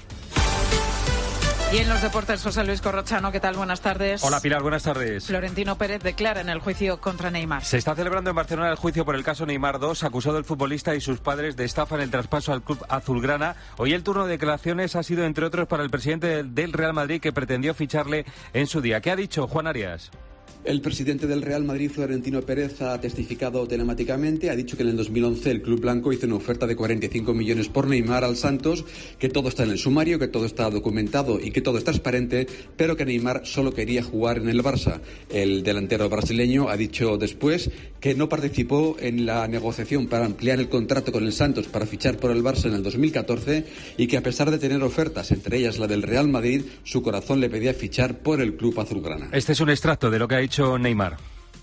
Y en los deportes, José Luis Corrochano, ¿qué tal? Buenas tardes. Hola, Pilar, buenas tardes. Florentino Pérez declara en el juicio contra Neymar. Se está celebrando en Barcelona el juicio por el caso Neymar 2, acusado el futbolista y sus padres de estafa en el traspaso al club azulgrana. Hoy el turno de declaraciones ha sido, entre otros, para el presidente del Real Madrid, que pretendió ficharle en su día. ¿Qué ha dicho Juan Arias? El presidente del Real Madrid, Florentino Pérez, ha testificado telemáticamente, ha dicho que en el 2011 el club blanco hizo una oferta de 45 millones por Neymar al Santos, que todo está en el sumario, que todo está documentado y que todo es transparente, pero que Neymar solo quería jugar en el Barça. El delantero brasileño ha dicho después que no participó en la negociación para ampliar el contrato con el Santos para fichar por el Barça en el 2014 y que, a pesar de tener ofertas, entre ellas la del Real Madrid, su corazón le pedía fichar por el club azulgrana. Este es un extracto de lo que ha dicho Neymar.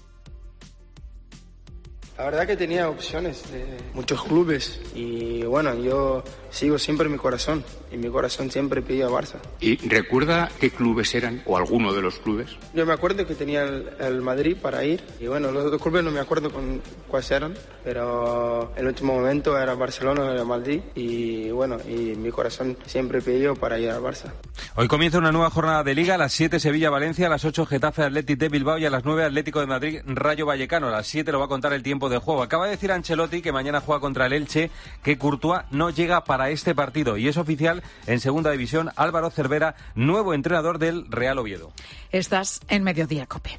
La verdad que tenía opciones de muchos clubes y bueno, yo sigo siempre en mi corazón y mi corazón siempre pidió a Barça. ¿Y recuerda qué clubes eran o alguno de los clubes? Yo me acuerdo que tenía el Madrid para ir y bueno, los otros clubes no me acuerdo con cuáles eran, pero el último momento era Barcelona, era Madrid y bueno, y mi corazón siempre pidió para ir al Barça. Hoy comienza una nueva jornada de Liga, a las 7 Sevilla-Valencia, a las 8 Getafe Athletic de Bilbao y a las 9 Atlético de Madrid Rayo Vallecano. A las 7 lo va a contar el tiempo de juego. Acaba de decir Ancelotti que mañana juega contra el Elche, que Courtois no llega para este partido y es oficial en segunda división. Álvaro Cervera, nuevo entrenador del Real Oviedo. Estás en Mediodía COPE.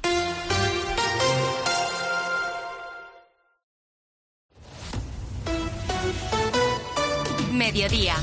Mediodía.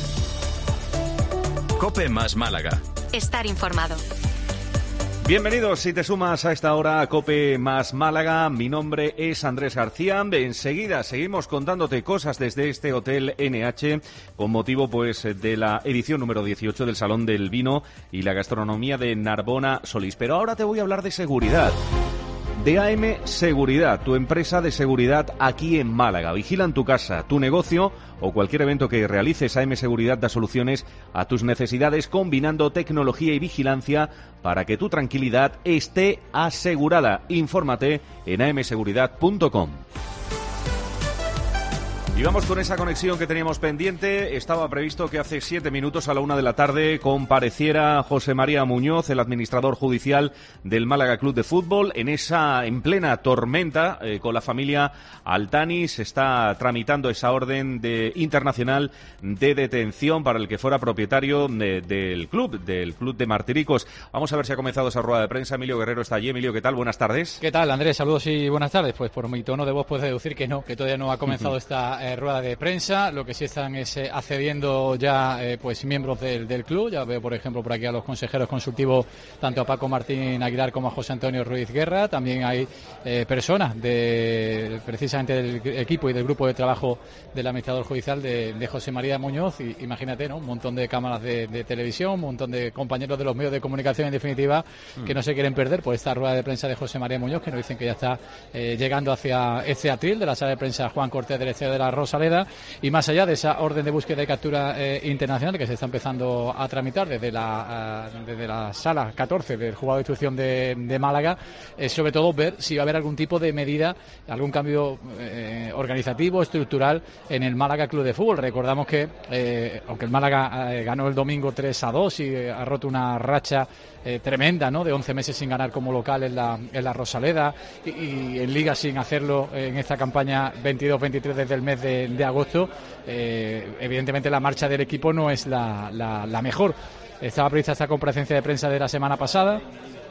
COPE más Málaga. Estar informado. Bienvenidos, si te sumas a esta hora a COPE más Málaga. Mi nombre es Andrés García. Enseguida seguimos contándote cosas desde este Hotel NH con motivo pues de la edición número 18 del Salón del Vino y la Gastronomía de Narbona Solís. Pero ahora te voy a hablar de seguridad. DAM Seguridad, tu empresa de seguridad aquí en Málaga. Vigilan tu casa, tu negocio o cualquier evento que realices. AM Seguridad da soluciones a tus necesidades combinando tecnología y vigilancia para que tu tranquilidad esté asegurada. Infórmate en amseguridad.com. Y vamos con esa conexión que teníamos pendiente. Estaba previsto que hace 7 minutos a la 1 de la tarde compareciera José María Muñoz, el administrador judicial del Málaga Club de Fútbol. En plena tormenta con la familia Altani se está tramitando esa orden internacional de detención para el que fuera propietario del club de Martiricos. Vamos a ver si ha comenzado esa rueda de prensa. Emilio Guerrero está allí. Emilio, ¿qué tal? Buenas tardes. ¿Qué tal, Andrés? Saludos y buenas tardes. Pues por mi tono de voz puedes deducir que no, que todavía no ha comenzado esta rueda de prensa. Lo que sí están es accediendo ya pues miembros del club. Ya veo, por ejemplo, por aquí a los consejeros consultivos, tanto a Paco Martín Aguilar como a José Antonio Ruiz Guerra. También hay personas precisamente del equipo y del grupo de trabajo del administrador judicial de José María Muñoz. Y imagínate, ¿no? Un montón de cámaras de televisión, un montón de compañeros de los medios de comunicación, en definitiva, que no se quieren perder por esta rueda de prensa de José María Muñoz, que nos dicen que ya está llegando hacia este atril de la sala de prensa Juan Cortés del Estadio de la Rosaleda. Y más allá de esa orden de búsqueda y captura internacional que se está empezando a tramitar desde la sala 14 del juzgado de instrucción de Málaga, sobre todo ver si va a haber algún tipo de medida, algún cambio organizativo, estructural en el Málaga Club de Fútbol. Recordamos que aunque el Málaga ganó el domingo 3-2 y ha roto una racha tremenda, ¿no?, de 11 meses sin ganar como local en la Rosaleda y en Liga sin hacerlo en esta campaña 22-23 desde el mes de agosto, evidentemente la marcha del equipo no es la mejor. Estaba prevista esta comparecencia de prensa de la semana pasada.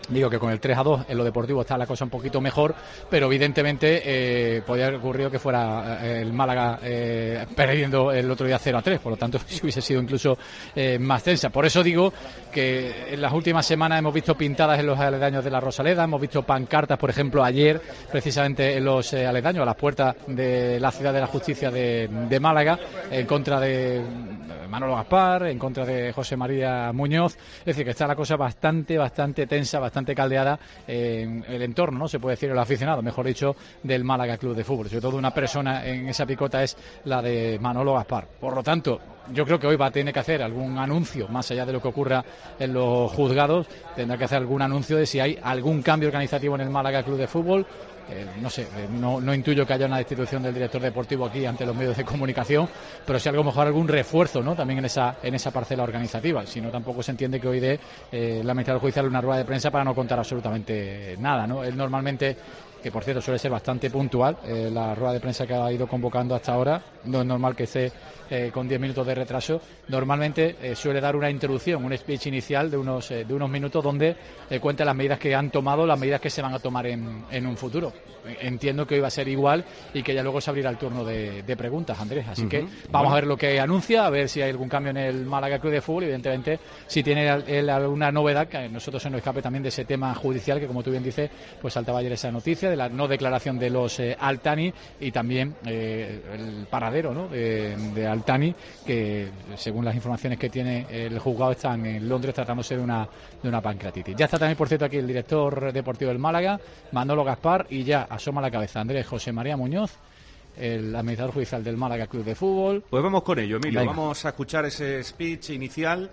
Digo que con el 3-2 en lo deportivo está la cosa un poquito mejor, pero evidentemente podría haber ocurrido que fuera el Málaga perdiendo el otro día 0-3, por lo tanto si hubiese sido incluso más tensa. Por eso digo que en las últimas semanas hemos visto pintadas en los aledaños de la Rosaleda, hemos visto pancartas, por ejemplo ayer precisamente en los aledaños, a las puertas de la Ciudad de la Justicia de Málaga, en contra de Manolo Gaspar, en contra de José María Muñoz. Es decir, que está la cosa bastante tensa, bastante caldeada en el entorno, ¿no? Se puede decir el aficionado, mejor dicho, del Málaga Club de Fútbol. Sobre todo una persona en esa picota es la de Manolo Gaspar. Por lo tanto, yo creo que hoy va a tener que hacer algún anuncio, más allá de lo que ocurra en los juzgados, tendrá que hacer algún anuncio de si hay algún cambio organizativo en el Málaga Club de Fútbol. No sé, no intuyo que haya una destitución del director deportivo aquí ante los medios de comunicación, pero sí algo mejor algún refuerzo, ¿no? También en esa parcela organizativa. Si no, tampoco se entiende que hoy dé el administrador judicial una rueda de prensa para no contar absolutamente nada, ¿no? Él normalmente, que por cierto suele ser bastante puntual, la rueda de prensa que ha ido convocando hasta ahora, no es normal que esté con 10 minutos de retraso, normalmente suele dar una introducción, un speech inicial de unos minutos donde cuenta las medidas que han tomado, las medidas que se van a tomar en un futuro. Entiendo que hoy va a ser igual y que ya luego se abrirá el turno de preguntas, Andrés, así que vamos a ver lo que anuncia, a ver si hay algún cambio en el Málaga Club de Fútbol, evidentemente si tiene él alguna novedad, que a nosotros se nos escape también de ese tema judicial, que como tú bien dices, pues saltaba ayer esa noticia de la no declaración de los Altani y también el paradero, ¿no? de Altani, que según las informaciones que tiene el juzgado están en Londres tratándose de una pancreatitis. Ya está también, por cierto, aquí el director deportivo del Málaga, Manolo Gaspar, y ya asoma la cabeza Andrés José María Muñoz, el administrador judicial del Málaga Club de Fútbol. Pues vamos con ello, Emilio. Venga. Vamos a escuchar ese speech inicial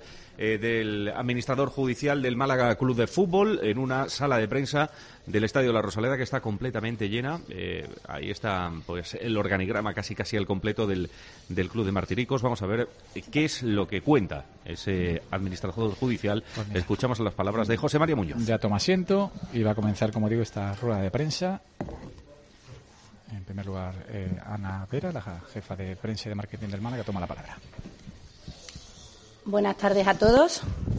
del administrador judicial del Málaga Club de Fútbol en una sala de prensa del Estadio de la Rosaleda que está completamente llena. Ahí está pues el organigrama casi al completo del Club de Martiricos. Vamos a ver qué es lo que cuenta ese administrador judicial. Pues escuchamos las palabras de José María Muñoz. Ya toma asiento y va a comenzar, como digo, esta rueda de prensa. En primer lugar, Ana Vera, la jefa de prensa y de marketing del Málaga, toma la palabra. Buenas tardes a todos.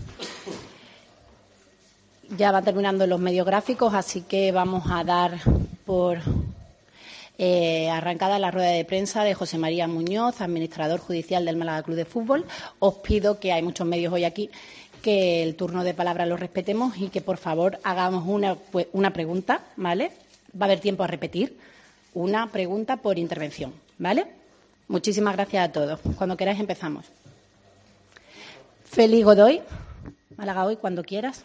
Ya van terminando los medios gráficos, así que vamos a dar por arrancada la rueda de prensa de José María Muñoz, administrador judicial del Málaga Club de Fútbol. Os pido, que hay muchos medios hoy aquí, que el turno de palabra lo respetemos y que, por favor, hagamos una pregunta, ¿vale? Va a haber tiempo a repetir. Una pregunta por intervención, ¿vale? Muchísimas gracias a todos. Cuando queráis empezamos. Félix Godoy, Málaga Hoy, cuando quieras.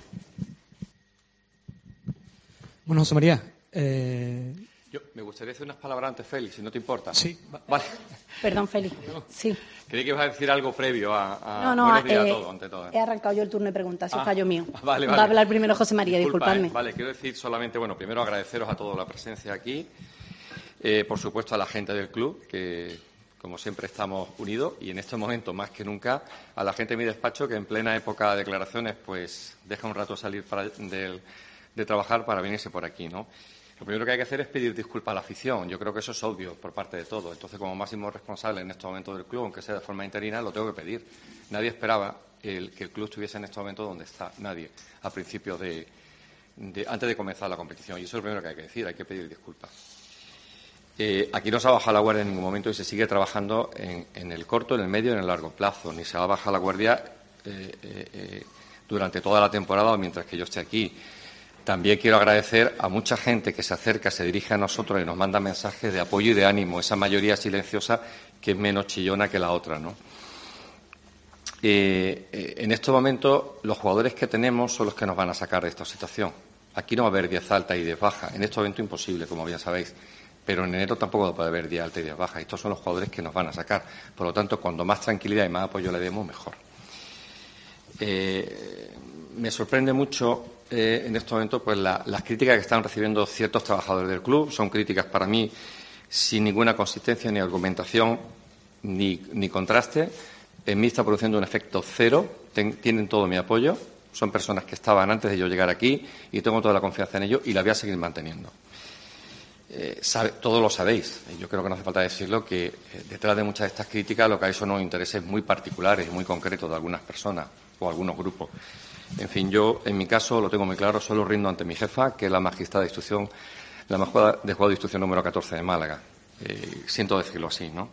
Bueno, José María. Yo me gustaría decir unas palabras antes, Félix, si no te importa. Sí. Vale. Perdón, Félix. Sí. Creí que ibas a decir algo previo a... No, buenos días a todo, ante todo. He arrancado yo el turno de preguntas, eso es fallo mío. Vale. Va a hablar primero José María, disculpadme. Vale, quiero decir solamente, primero agradeceros a todos la presencia aquí. Por supuesto a la gente del club, que como siempre estamos unidos, y en este momento más que nunca a la gente de mi despacho, que en plena época de declaraciones pues deja un rato salir de trabajar para venirse por aquí, ¿no? Lo primero que hay que hacer es pedir disculpas a la afición. Yo creo que eso es obvio por parte de todos. Entonces, como máximo responsable en este momento del club, aunque sea de forma interina, lo tengo que pedir. Nadie esperaba que el club estuviese en este momento donde está. Nadie. A principio antes de comenzar la competición. Y eso es lo primero que hay que decir. Hay que pedir disculpas. Aquí no se ha bajado la guardia en ningún momento y se sigue trabajando en el corto, en el medio y en el largo plazo. Ni se va a bajar la guardia durante toda la temporada o mientras que yo esté aquí. También quiero agradecer a mucha gente que se acerca, se dirige a nosotros y nos manda mensajes de apoyo y de ánimo, esa mayoría silenciosa que es menos chillona que la otra, ¿no? En estos momentos, los jugadores que tenemos son los que nos van a sacar de esta situación. Aquí no va a haber 10 altas y 10 bajas. En este momento imposible, como bien sabéis. Pero en enero tampoco puede haber 10 altas y 10 bajas. Estos son los jugadores que nos van a sacar. Por lo tanto, cuando más tranquilidad y más apoyo le demos, mejor. Me sorprende mucho en este momento pues las críticas que están recibiendo ciertos trabajadores del club. Son críticas para mí sin ninguna consistencia ni argumentación ni contraste. En mí está produciendo un efecto cero. Tienen todo mi apoyo. Son personas que estaban antes de yo llegar aquí y tengo toda la confianza en ellos y la voy a seguir manteniendo. Todos lo sabéis. Yo creo que no hace falta decirlo, que detrás de muchas de estas críticas lo que hay son unos intereses muy particulares y muy concretos de algunas personas o algunos grupos. En fin, yo, en mi caso, lo tengo muy claro, solo rindo ante mi jefa, que es la magistrada de instrucción, la magistrada de juzgado de instrucción número 14 de Málaga. Siento decirlo así, ¿no?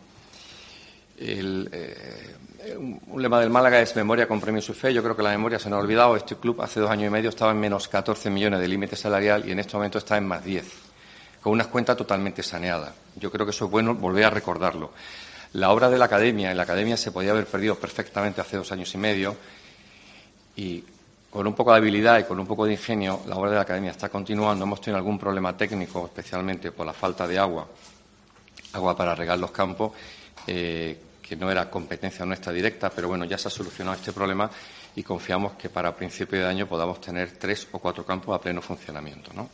Un lema del Málaga es memoria, compromiso y fe. Yo creo que la memoria se nos ha olvidado. Este club hace 2 años y medio estaba en menos 14 millones de límite salarial y en este momento está en más 10, con unas cuentas totalmente saneadas. Yo creo que eso es bueno volver a recordarlo. La obra de la academia, en la academia se podía haber perdido perfectamente hace 2 años y medio y con un poco de habilidad y con un poco de ingenio la obra de la academia está continuando. Hemos tenido algún problema técnico, especialmente por la falta de agua para regar los campos, que no era competencia nuestra directa, pero bueno, ya se ha solucionado este problema y confiamos que para principio de año podamos tener 3 o 4 campos a pleno funcionamiento, ¿no?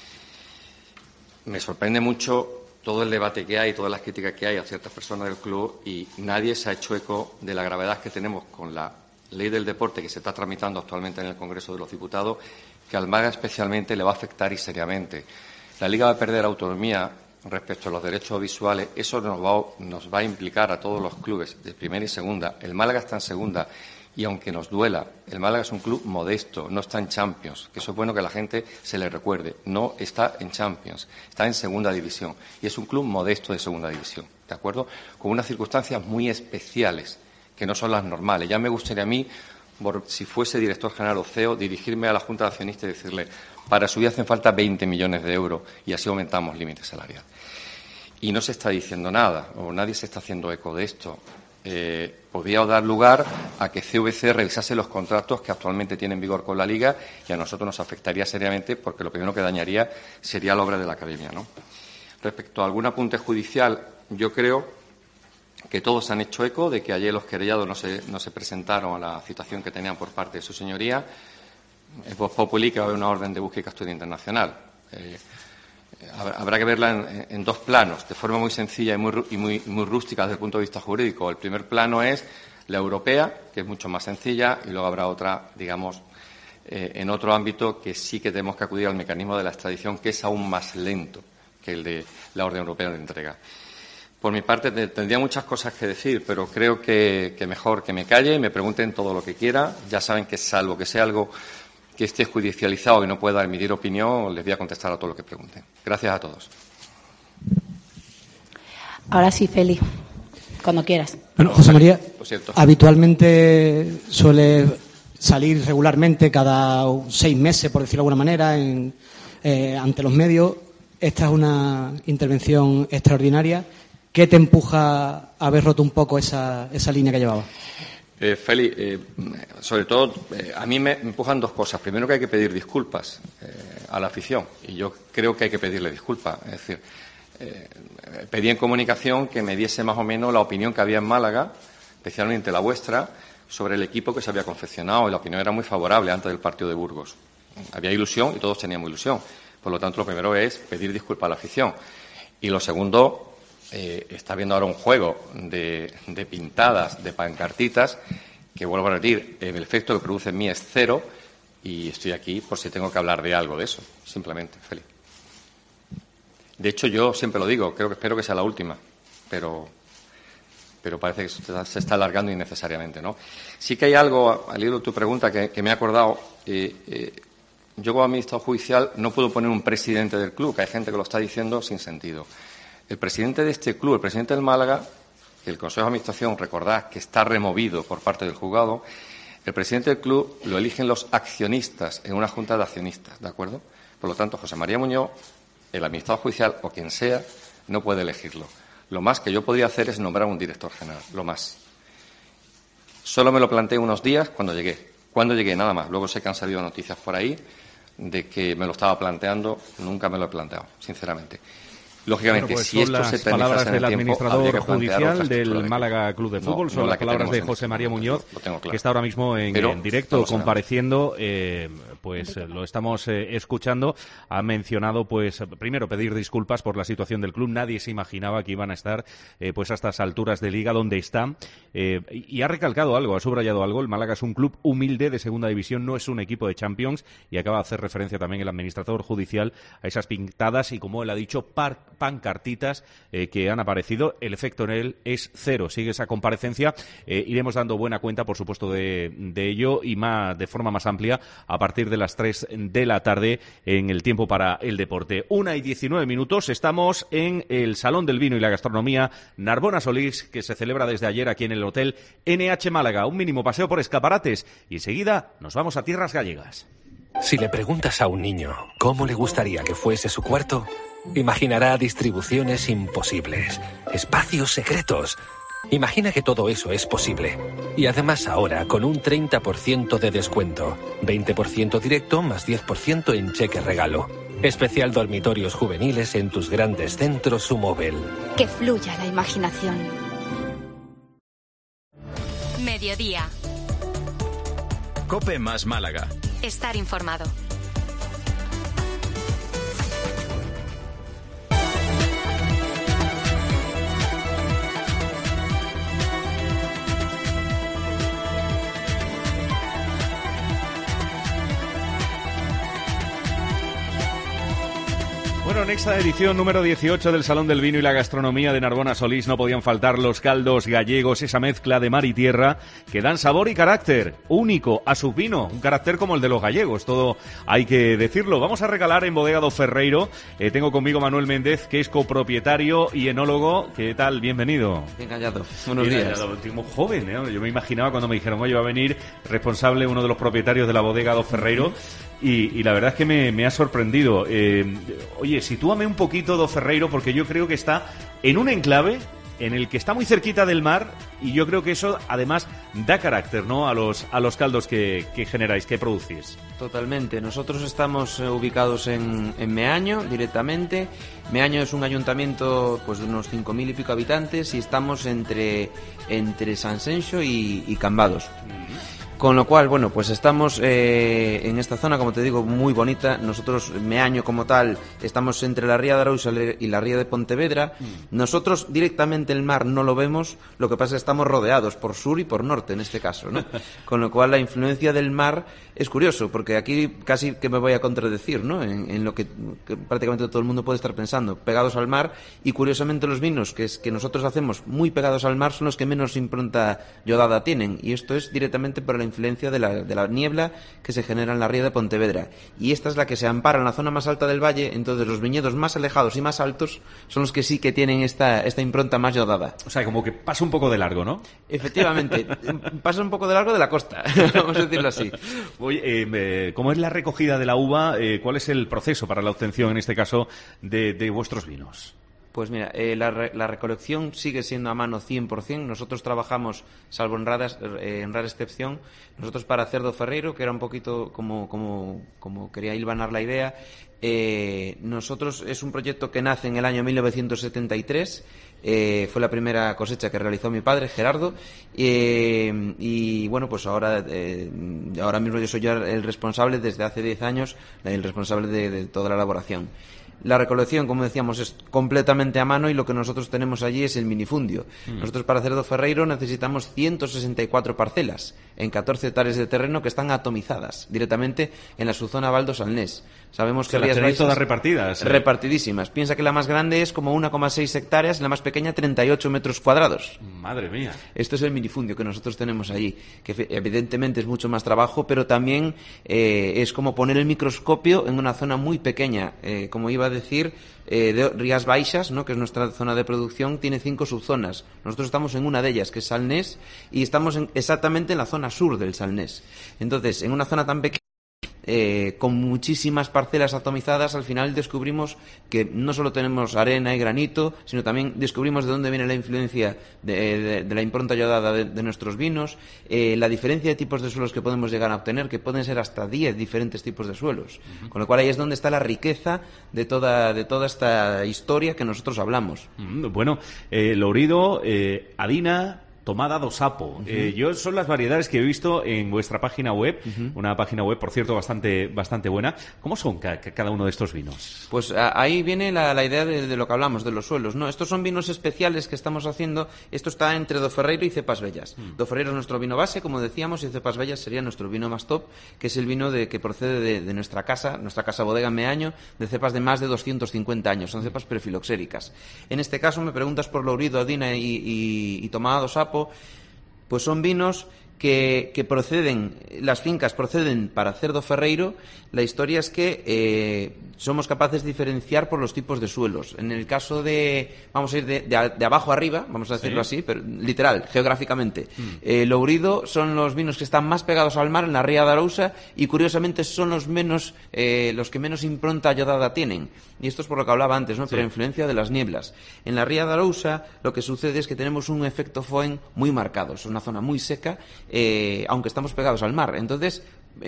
Me sorprende mucho todo el debate que hay, todas las críticas que hay a ciertas personas del club y nadie se ha hecho eco de la gravedad que tenemos con la ley del deporte que se está tramitando actualmente en el Congreso de los Diputados, que al Málaga especialmente le va a afectar y seriamente. La Liga va a perder autonomía respecto a los derechos visuales. Eso nos va a implicar a todos los clubes de primera y segunda. El Málaga está en segunda y aunque nos duela, el Málaga es un club modesto, no está en Champions, que eso es bueno que la gente se le recuerde. No está en Champions, está en segunda división y es un club modesto de segunda división, ¿de acuerdo? Con unas circunstancias muy especiales que no son las normales. Ya me gustaría a mí, si fuese director general o CEO, dirigirme a la Junta de Accionistas y decirle: para subir hacen falta 20 millones de euros y así aumentamos límite salarial. Y no se está diciendo nada, o nadie se está haciendo eco de esto. Podría dar lugar a que CVC revisase los contratos que actualmente tienen vigor con la Liga y a nosotros nos afectaría seriamente porque lo primero que dañaría sería la obra de la Academia, ¿no? Respecto a algún apunte judicial, yo creo que todos han hecho eco de que ayer los querellados no se presentaron a la citación que tenían por parte de su señoría. Es Vox Populi que va a haber una orden de búsqueda y captura internacional. Habrá que verla en 2 planos, de forma muy sencilla y muy rústica desde el punto de vista jurídico. El primer plano es la europea, que es mucho más sencilla, y luego habrá otra, digamos, en otro ámbito que sí que tenemos que acudir al mecanismo de la extradición, que es aún más lento que el de la orden europea de entrega. Por mi parte, tendría muchas cosas que decir, pero creo que mejor que me calle y me pregunten todo lo que quiera. Ya saben que, salvo que sea algo que esté judicializado y no pueda emitir opinión, les voy a contestar a todo lo que pregunten. Gracias a todos. Ahora sí, Feli, cuando quieras. Bueno, José María, habitualmente suele salir regularmente cada 6 meses, por decirlo de alguna manera, ante los medios. Esta es una intervención extraordinaria. ¿Qué te empuja a haber roto un poco esa línea que llevaba? Feli, sobre todo, a mí me empujan 2 cosas. Primero, que hay que pedir disculpas a la afición, y yo creo que hay que pedirle disculpas. Es decir, pedí en comunicación que me diese más o menos la opinión que había en Málaga, especialmente la vuestra, sobre el equipo que se había confeccionado, y la opinión era muy favorable antes del partido de Burgos. Había ilusión y todos teníamos ilusión. Por lo tanto, lo primero es pedir disculpas a la afición. Y lo segundo, está habiendo ahora un juego de pintadas, de pancartitas, que vuelvo a repetir, el efecto que produce en mí es 0 y estoy aquí por si tengo que hablar de algo de eso, simplemente, Feli. De hecho, yo siempre lo digo, espero que sea la última, pero parece que se está alargando innecesariamente, ¿no? Sí que hay algo, al hilo de tu pregunta, que me he acordado. Yo como administrador judicial no puedo poner un presidente del club, que hay gente que lo está diciendo sin sentido. El presidente de este club, el presidente del Málaga, que el Consejo de Administración, recordad que está removido por parte del juzgado, el presidente del club lo eligen los accionistas en una junta de accionistas, ¿de acuerdo? Por lo tanto, José María Muñoz, el administrador judicial o quien sea, no puede elegirlo. Lo más que yo podría hacer es nombrar un director general, lo más. Solo me lo planteé unos días cuando llegué. Cuando llegué, nada más. Luego sé que han salido noticias por ahí de que me lo estaba planteando. Nunca me lo he planteado, sinceramente. Lógicamente, bueno, pues si esto se termina palabras en del el tiempo, administrador judicial del Málaga Club de Fútbol, son las palabras de José María Muñoz, que está ahora mismo en directo compareciendo pues lo estamos escuchando. Ha mencionado, pues, primero pedir disculpas por la situación del club. Nadie se imaginaba que iban a estar, pues, a estas alturas de liga donde están. Y ha recalcado algo, ha subrayado algo. El Málaga es un club humilde de segunda división, no es un equipo de Champions. Y acaba de hacer referencia también el administrador judicial a esas pintadas y, como él ha dicho, pancartitas que han aparecido. El efecto en él es cero. Sigue esa comparecencia. Iremos dando buena cuenta, por supuesto, de ello y de forma más amplia a partir de las 3 de la tarde en el tiempo para el deporte. 1:19. Estamos en el Salón del Vino y la Gastronomía Narbona Solís, que se celebra desde ayer aquí en el Hotel NH Málaga. Un mínimo paseo por escaparates y enseguida nos vamos a tierras gallegas. Si le preguntas a un niño cómo le gustaría que fuese su cuarto, imaginará distribuciones imposibles, espacios secretos. Imagina que todo eso es posible. Y además ahora con un 30% de descuento. 20% directo más 10% en cheque regalo. Especial dormitorios juveniles en tus grandes centros Sumobel. Que fluya la imaginación. Mediodía. COPE más Málaga. Estar informado. Bueno, en esta edición número 18 del Salón del Vino y la Gastronomía de Narbona Solís no podían faltar los caldos gallegos, esa mezcla de mar y tierra que dan sabor y carácter único a su vino, un carácter como el de los gallegos, todo hay que decirlo. Vamos a regalar en Bodega do Ferreiro. Tengo conmigo Manuel Méndez, que es copropietario y enólogo. ¿Qué tal? Bienvenido. Bien hallado. Buenos días. Muy joven, ¿eh? Yo me imaginaba cuando me dijeron, oye, va a venir responsable, uno de los propietarios de la Bodega do Ferreiro. Y la verdad es que me ha sorprendido. Oye, sitúame un poquito do Ferreiro, porque yo creo que está en un enclave en el que está muy cerquita del mar, y yo creo que eso además da carácter, ¿no?, a los caldos que generáis, que producís. Totalmente. Nosotros estamos ubicados en Meaño directamente. Meaño es un ayuntamiento, pues, de unos 5.000 y pico habitantes, y estamos entre Sanxenxo y Cambados. Con lo cual, bueno, pues estamos en esta zona, como te digo, muy bonita. Nosotros, Meaño como tal, estamos entre la ría de Arousa y la ría de Pontevedra. Nosotros directamente el mar no lo vemos, lo que pasa es que estamos rodeados por sur y por norte en este caso, ¿no? Con lo cual la influencia del mar es curioso, porque aquí casi que me voy a contradecir, ¿no?, en lo que prácticamente todo el mundo puede estar pensando, pegados al mar, y curiosamente los vinos que nosotros hacemos muy pegados al mar son los que menos impronta yodada tienen, y esto es directamente por la influencia de la niebla que se genera en la ría de Pontevedra, y esta es la que se ampara en la zona más alta del valle. Entonces los viñedos más alejados y más altos son los que sí que tienen esta impronta más yodada. O sea, como que pasa un poco de largo, ¿no? Efectivamente, pasa un poco de largo de la costa, vamos a decirlo así. Oye, ¿cómo es la recogida de la uva? ¿Cuál es el proceso para la obtención, en este caso, de vuestros vinos? Pues mira, la recolección sigue siendo a mano 100%. Nosotros trabajamos, salvo en rara excepción, nosotros para Cerdo Ferreiro, que era un poquito como quería hilvanar la idea, nosotros es un proyecto que nace en el año 1973. Fue la primera cosecha que realizó mi padre, Gerardo, y bueno, pues ahora mismo yo soy el responsable, desde hace 10 años, el responsable de toda la elaboración. La recolección, como decíamos, es completamente a mano, y lo que nosotros tenemos allí es el minifundio. Nosotros para Cerdo Ferreiro necesitamos 164 parcelas en 14 hectáreas de terreno que están atomizadas directamente en la subzona Val do Salnés. Sabemos que las tenéis todas repartidas. Repartidísimas. Piensa que la más grande es como 1,6 hectáreas y la más pequeña 38 metros cuadrados. Madre mía. Esto es el minifundio que nosotros tenemos allí, que evidentemente es mucho más trabajo, pero también es como poner el microscopio en una zona muy pequeña. Como iba a decir, de Rías Baixas, ¿no?, que es nuestra zona de producción, tiene 5 subzonas. Nosotros estamos en una de ellas, que es Salnés, y estamos exactamente en la zona sur del Salnés. Entonces, en una zona tan pequeña, con muchísimas parcelas atomizadas, al final descubrimos que no solo tenemos arena y granito, sino también descubrimos de dónde viene la influencia de la impronta yodada de nuestros vinos, la diferencia de tipos de suelos que podemos llegar a obtener, que pueden ser hasta 10 diferentes tipos de suelos. Con lo cual ahí es donde está la riqueza de toda esta historia que nosotros hablamos. Bueno, Lourido, Adina, Tomada do Sapo. Yo son las variedades que he visto en vuestra página web, una página web, por cierto, bastante buena. ¿Cómo son cada uno de estos vinos? Pues ahí viene la idea de lo que hablamos, de los suelos, ¿no? Estos son vinos especiales que estamos haciendo. Esto está entre Do Ferreiro y Cepas Bellas. Do Ferreiro es nuestro vino base, como decíamos, y Cepas Bellas sería nuestro vino más top, que es el vino que procede de nuestra casa bodega en Meaño, de cepas de más de 250 años. Son cepas prefiloxéricas. En este caso, me preguntas por Lourido, Adina y Tomada do Sapo. Pues son vinos que proceden, las fincas proceden para hacer Do Ferreiro. La historia es que somos capaces de diferenciar por los tipos de suelos. En el caso vamos a ir de abajo arriba, vamos a decirlo así, pero literal, geográficamente. Lourido son los vinos que están más pegados al mar, en la Ría de Arousa, y curiosamente son los que menos impronta ayodada tienen. Y esto es por lo que hablaba antes, ¿no? Por la influencia de las nieblas. En la Ría de Arousa lo que sucede es que tenemos un efecto Foen muy marcado. Es una zona muy seca, aunque estamos pegados al mar. Entonces,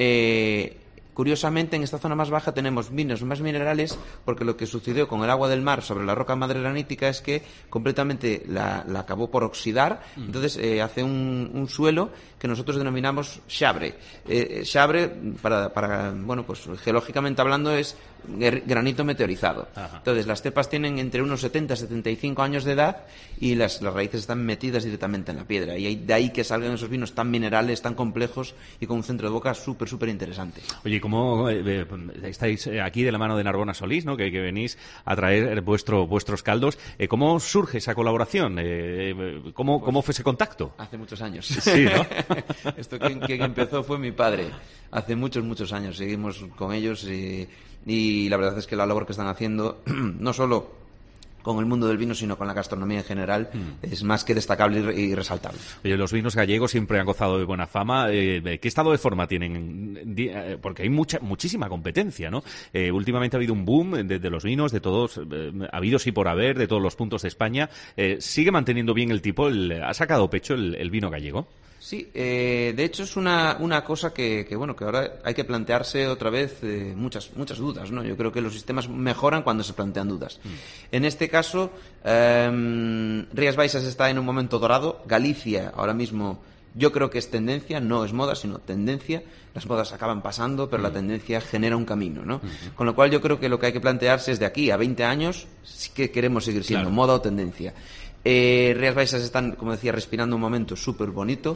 curiosamente, en esta zona más baja tenemos vinos más minerales, porque lo que sucedió con el agua del mar sobre la roca madre granítica es que completamente la acabó por oxidar. Entonces hace un suelo que nosotros denominamos xabre. Xabre, bueno, pues geológicamente hablando, es granito meteorizado. Entonces las cepas tienen entre unos 70 y 75 años de edad y las raíces están metidas directamente en la piedra, y de ahí que salgan esos vinos tan minerales, tan complejos y con un centro de boca súper interesante. Oye, ¿cómo estáis aquí de la mano de Narbona Solís, ¿no? que venís a traer vuestros caldos? ¿Cómo surge esa colaboración? ¿Cómo fue ese contacto? Hace muchos años. Sí, ¿no? Esto quien empezó fue mi padre. Hace muchos años seguimos con ellos y la verdad es que la labor que están haciendo, no solo con el mundo del vino, sino con la gastronomía en general, es más que destacable y resaltable. Oye, los vinos gallegos siempre han gozado de buena fama. ¿Qué estado de forma tienen? Porque hay muchísima competencia, ¿no? Últimamente ha habido un boom de los vinos, de todos, habidos y por haber, de todos los puntos de España. ¿Sigue manteniendo bien el tipo? ¿Ha sacado pecho el vino gallego? Sí, de hecho es una cosa que ahora hay que plantearse otra vez muchas dudas, ¿no? Yo creo que los sistemas mejoran cuando se plantean dudas. En este caso, Rías Baixas está en un momento dorado. Galicia ahora mismo yo creo que es tendencia, no es moda, sino tendencia. Las modas acaban pasando, pero la tendencia genera un camino, ¿no? Con lo cual yo creo que lo que hay que plantearse es de aquí a 20 años sí que queremos seguir siendo moda o tendencia. Rías Baixas están, como decía, respirando un momento súper bonito,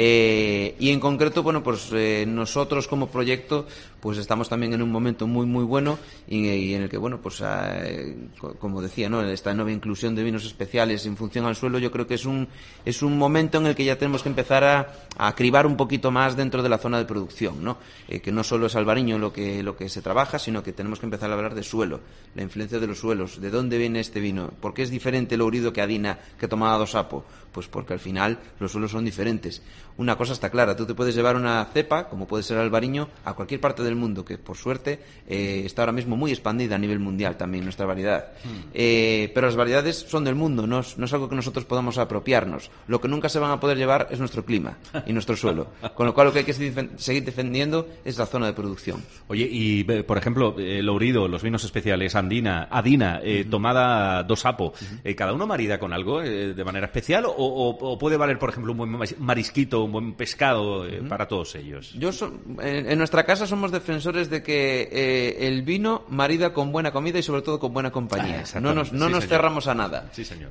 y en concreto, bueno, pues nosotros como proyecto pues estamos también en un momento muy bueno y en el que, bueno, pues como decía, ¿no? Esta nueva inclusión de vinos especiales en función al suelo, yo creo que es un momento en el que ya tenemos que empezar a cribar un poquito más dentro de la zona de producción, ¿no? Que no solo es albariño lo que se trabaja, sino que tenemos que empezar a hablar de suelo, la influencia de los suelos, de dónde viene este vino, por qué es diferente el Lourido que Adina, que Tomada do Sapo. Pues porque al final los suelos son diferentes. Una cosa está clara, tú te puedes llevar una cepa, como puede ser albariño, a cualquier parte del mundo, que por suerte está ahora mismo muy expandida a nivel mundial también nuestra variedad. Pero las variedades son del mundo, no es algo que nosotros podamos apropiarnos. Lo que nunca se van a poder llevar es nuestro clima y nuestro suelo. Con lo cual lo que hay que seguir defendiendo es la zona de producción. Oye, y por ejemplo, Lourido, los vinos especiales, Adina, Tomada do Sapo, ¿cada uno marida con algo de manera especial o puede valer, por ejemplo, un buen marisquito, un buen pescado para todos ellos? En nuestra casa somos defensores de que el vino marida con buena comida y sobre todo con buena compañía. No nos cerramos a nada. Sí, señor.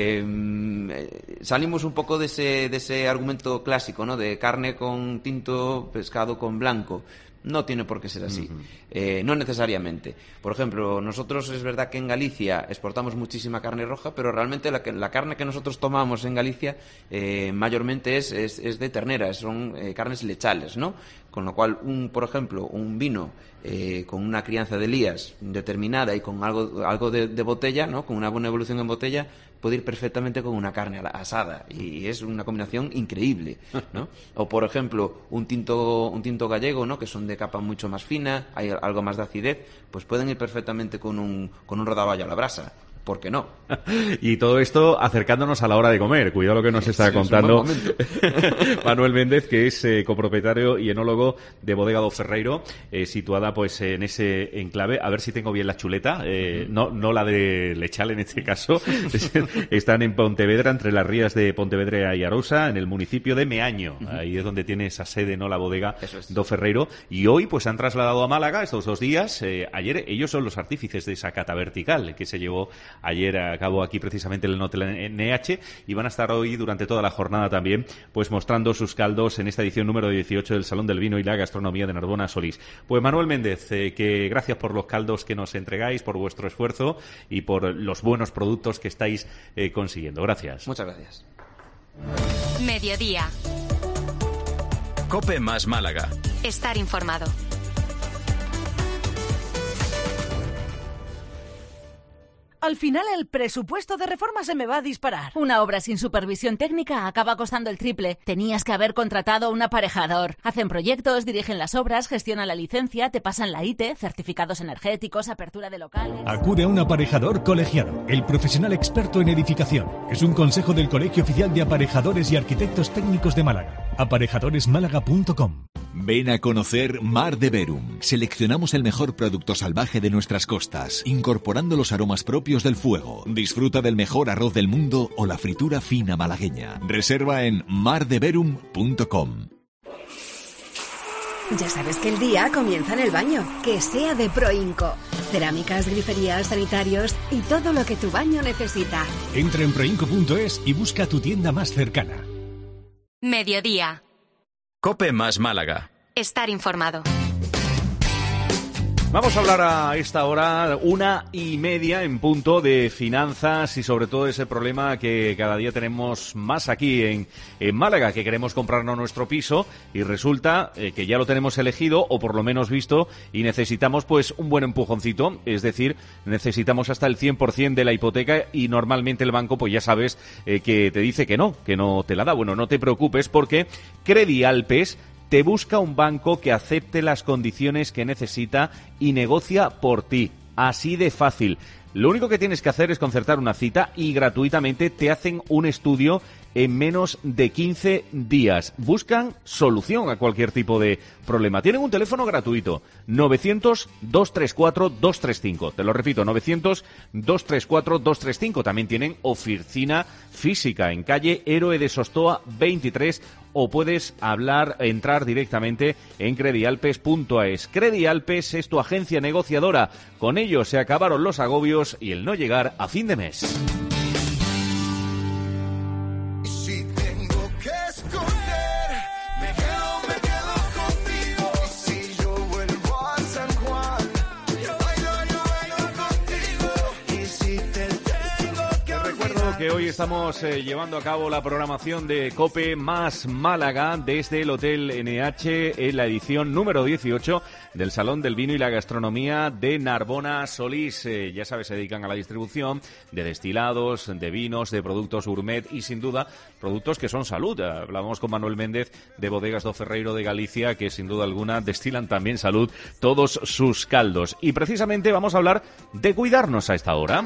Salimos un poco de ese argumento clásico, ¿no? De carne con tinto, pescado con blanco. No tiene por qué ser así, no necesariamente. Por ejemplo, nosotros es verdad que en Galicia exportamos muchísima carne roja, pero realmente la carne que nosotros tomamos en Galicia mayormente es de ternera, son carnes lechales, ¿no? Con lo cual, por ejemplo, un vino con una crianza de lías determinada y con algo de botella, ¿no? Con una buena evolución en botella, puede ir perfectamente con una carne asada y es una combinación increíble, ¿no? O por ejemplo un tinto gallego, ¿no? Que son de capa mucho más fina, hay algo más de acidez, pues pueden ir perfectamente con un rodaballo a la brasa. ¿por qué no? Y todo esto acercándonos a la hora de comer. Cuidado lo que nos está contando Manuel Méndez, que es copropietario y enólogo de Bodega do Ferreiro, situada pues en ese enclave. A ver si tengo bien la chuleta, no la de Lechal en este caso. Están en Pontevedra, entre las rías de Pontevedra y Arousa, en el municipio de Meaño. Ahí es donde tiene esa sede, ¿no?, la Bodega do Ferreiro. Y hoy pues han trasladado a Málaga estos 2 días. Ayer ellos son los artífices de esa cata vertical que se llevó ayer a cabo aquí precisamente en el Hotel NH, y van a estar hoy durante toda la jornada también pues mostrando sus caldos en esta edición número 18 del Salón del Vino y la Gastronomía de Narbona Solís. Pues Manuel Méndez, que gracias por los caldos que nos entregáis, por vuestro esfuerzo y por los buenos productos que estáis consiguiendo. Gracias. Muchas gracias. Mediodía. COPE más Málaga. Estar informado. Al final el presupuesto de reforma se me va a disparar. Una obra sin supervisión técnica acaba costando el triple. Tenías que haber contratado a un aparejador. Hacen proyectos, dirigen las obras, gestionan la licencia, te pasan la IT, certificados energéticos, apertura de locales. Acude a un aparejador colegiado, el profesional experto en edificación. Es un consejo del Colegio Oficial de Aparejadores y Arquitectos Técnicos de Málaga. Aparejadoresmálaga.com. Ven a conocer Mar de Verum. Seleccionamos el mejor producto salvaje de nuestras costas, incorporando los aromas propios del fuego. Disfruta del mejor arroz del mundo o la fritura fina malagueña. Reserva en mardeverum.com. Ya sabes que el día comienza en el baño, que sea de Proinco. Cerámicas, griferías, sanitarios y todo lo que tu baño necesita. Entra en proinco.es y busca tu tienda más cercana. Mediodía. COPE más Málaga. Estar informado. Vamos a hablar a esta hora 1:30 en punto de finanzas y sobre todo ese problema que cada día tenemos más aquí en Málaga, que queremos comprarnos nuestro piso y resulta que ya lo tenemos elegido o por lo menos visto y necesitamos pues un buen empujoncito, es decir, necesitamos hasta el 100% de la hipoteca y normalmente el banco pues ya sabes que te dice que no te la da. Bueno, no te preocupes porque Credialpes te busca un banco que acepte las condiciones que necesita y negocia por ti. Así de fácil. Lo único que tienes que hacer es concertar una cita y gratuitamente te hacen un estudio en menos de 15 días. Buscan solución a cualquier tipo de problema. Tienen un teléfono gratuito, 900-234-235. Te lo repito, 900-234-235. También tienen oficina física en calle Héroe de Sostoa 23 o puedes entrar directamente en credialpes.es. Credialpes es tu agencia negociadora. Con ello se acabaron los agobios y el no llegar a fin de mes. Que hoy estamos llevando a cabo la programación de COPE más Málaga desde el Hotel NH en la edición número 18 del Salón del Vino y la Gastronomía de Narbona Solís. Ya sabes, se dedican a la distribución de destilados, de vinos, de productos gourmet y sin duda productos que son salud. Hablábamos con Manuel Méndez de Bodegas do Ferreiro de Galicia, que sin duda alguna destilan también salud todos sus caldos. Y precisamente vamos a hablar de cuidarnos a esta hora.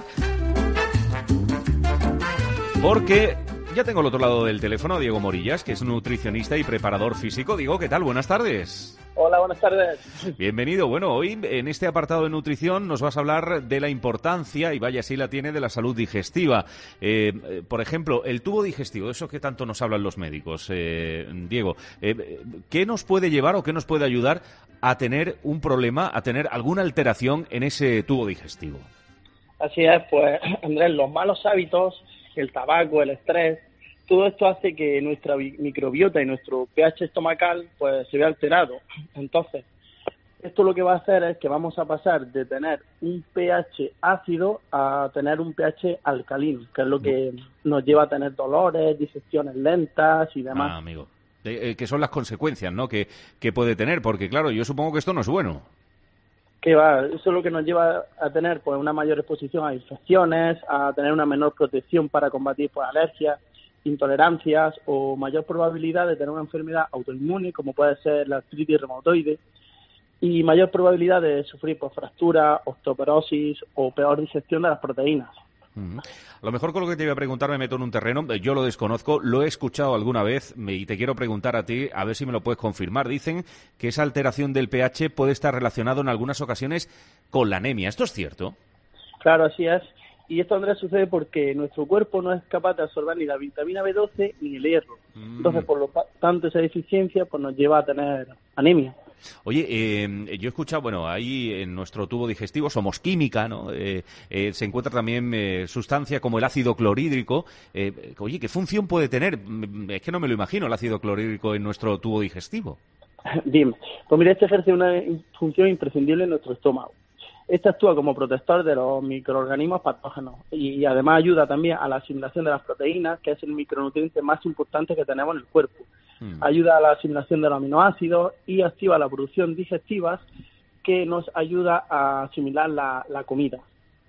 Porque ya tengo al otro lado del teléfono a Diego Morillas, que es nutricionista y preparador físico. Diego, ¿qué tal? Buenas tardes. Hola, buenas tardes. Bienvenido. Bueno, hoy en este apartado de nutrición nos vas a hablar de la importancia, y vaya si la tiene, de la salud digestiva. Por ejemplo, el tubo digestivo, eso que tanto nos hablan los médicos. Diego, ¿qué nos puede llevar o qué nos puede ayudar a tener un problema, a tener alguna alteración en ese tubo digestivo? Así es, pues, Andrés, los malos hábitos, el tabaco, el estrés, todo esto hace que nuestra microbiota y nuestro pH estomacal pues se vea alterado. Entonces, esto lo que va a hacer es que vamos a pasar de tener un pH ácido a tener un pH alcalino, que es lo que nos lleva a tener dolores, digestiones lentas y demás. Ah, amigo. Que son las consecuencias, ¿no?, que puede tener, porque claro, yo supongo que esto no es bueno. Que va, eso es lo que nos lleva a tener pues una mayor exposición a infecciones, a tener una menor protección para combatir pues alergias, intolerancias o mayor probabilidad de tener una enfermedad autoinmune como puede ser la artritis reumatoide y mayor probabilidad de sufrir pues fractura, osteoporosis o peor digestión de las proteínas. A lo mejor con lo que te iba a preguntar me meto en un terreno, yo lo desconozco, lo he escuchado alguna vez y te quiero preguntar a ti, a ver si me lo puedes confirmar. Dicen que esa alteración del pH puede estar relacionado en algunas ocasiones con la anemia. ¿Esto es cierto? Claro, así es. Y esto, Andrés, sucede porque nuestro cuerpo no es capaz de absorber ni la vitamina B12 ni el hierro. Entonces, por lo tanto, esa deficiencia pues nos lleva a tener anemia. Oye, yo he escuchado, bueno, ahí en nuestro tubo digestivo somos química, ¿no? Se encuentra también sustancia como el ácido clorhídrico. Oye, ¿qué función puede tener? Es que no me lo imagino, el ácido clorhídrico en nuestro tubo digestivo. Dime. Pues mira, este ejerce una función imprescindible en nuestro estómago. Este actúa como protector de los microorganismos patógenos y además ayuda también a la asimilación de las proteínas, que es el micronutriente más importante que tenemos en el cuerpo. Ayuda a la asimilación de los aminoácidos y activa la producción digestiva, que nos ayuda a asimilar la comida.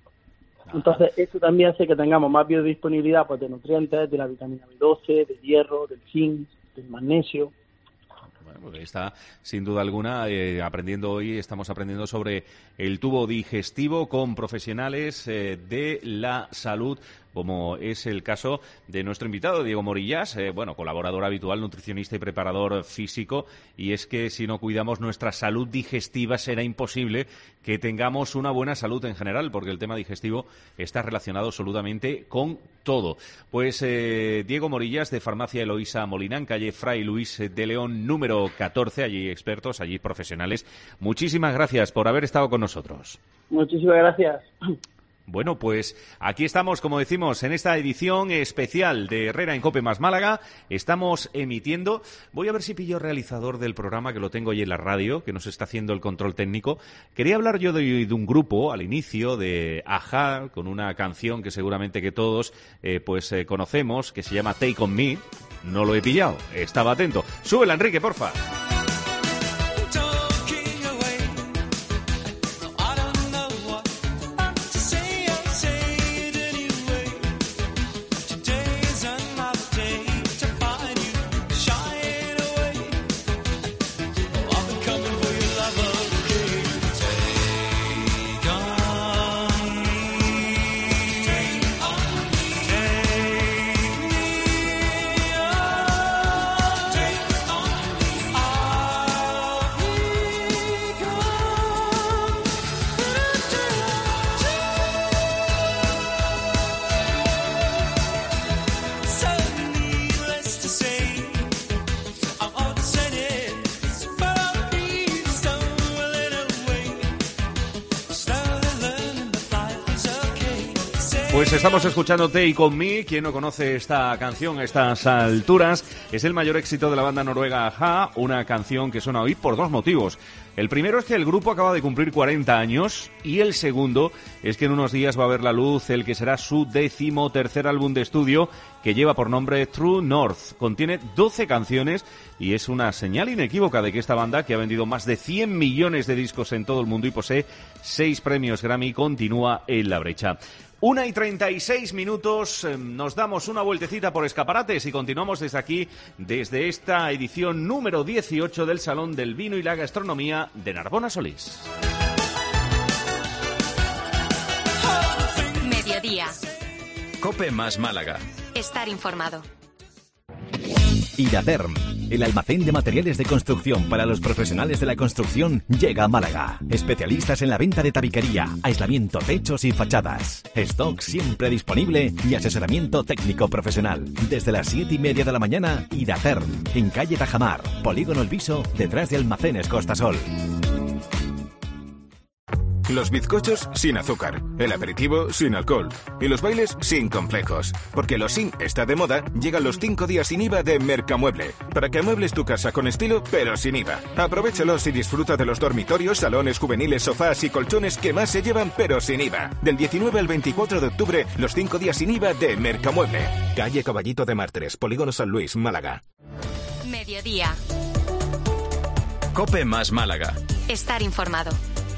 Entonces, esto también hace que tengamos más biodisponibilidad pues, de nutrientes, de la vitamina B12, del hierro, del zinc, del magnesio. Bueno, pues está, sin duda alguna, aprendiendo hoy, estamos aprendiendo sobre el tubo digestivo con profesionales de la salud, como es el caso de nuestro invitado, Diego Morillas, colaborador habitual, nutricionista y preparador físico, y es que si no cuidamos nuestra salud digestiva será imposible que tengamos una buena salud en general, porque el tema digestivo está relacionado absolutamente con todo. Pues Diego Morillas, de Farmacia Eloísa Molinán, calle Fray Luis de León, número 14, allí expertos, allí profesionales. Muchísimas gracias por haber estado con nosotros. Muchísimas gracias. Bueno, pues aquí estamos, como decimos, en esta edición especial de Herrera en COPE más Málaga. Estamos emitiendo. Voy a ver si pillo realizador del programa, que lo tengo ahí en la radio, que nos está haciendo el control técnico. Quería hablar yo de un grupo al inicio, de A-ha, con una canción que seguramente que todos conocemos, que se llama Take On Me. No lo he pillado, estaba atento. Súbela, Enrique, porfa. Pues estamos escuchando Take On Me. Quien no conoce esta canción a estas alturas, es el mayor éxito de la banda noruega A-ha, una canción que suena hoy por dos motivos. El primero es que el grupo acaba de cumplir 40 años y el segundo es que en unos días va a ver la luz el que será su 13º álbum de estudio, que lleva por nombre True North. Contiene 12 canciones y es una señal inequívoca de que esta banda, que ha vendido más de 100 millones de discos en todo el mundo y posee 6 premios Grammy, continúa en la brecha. 1:36, nos damos una vueltecita por escaparates y continuamos desde aquí, desde esta edición número 18 del Salón del Vino y la Gastronomía de Narbona Solís. Mediodía. COPE más Málaga. Estar informado. Idaterm, el almacén de materiales de construcción para los profesionales de la construcción, llega a Málaga. Especialistas en la venta de tabiquería, aislamiento, techos y fachadas. Stock siempre disponible y asesoramiento técnico profesional. Desde las 7:30 de la mañana, Idaterm, en calle Tajamar, Polígono El Viso, detrás de Almacenes Costasol. Los bizcochos sin azúcar, el aperitivo sin alcohol y los bailes sin complejos. Porque lo sin está de moda, llegan los 5 días sin IVA de Mercamueble. Para que amuebles tu casa con estilo, pero sin IVA. Aprovéchalos y disfruta de los dormitorios, salones juveniles, sofás y colchones que más se llevan, pero sin IVA. Del 19 al 24 de octubre, los 5 días sin IVA de Mercamueble. Calle Caballito de Mártires, Polígono San Luis, Málaga. Mediodía. COPE más Málaga. Estar informado.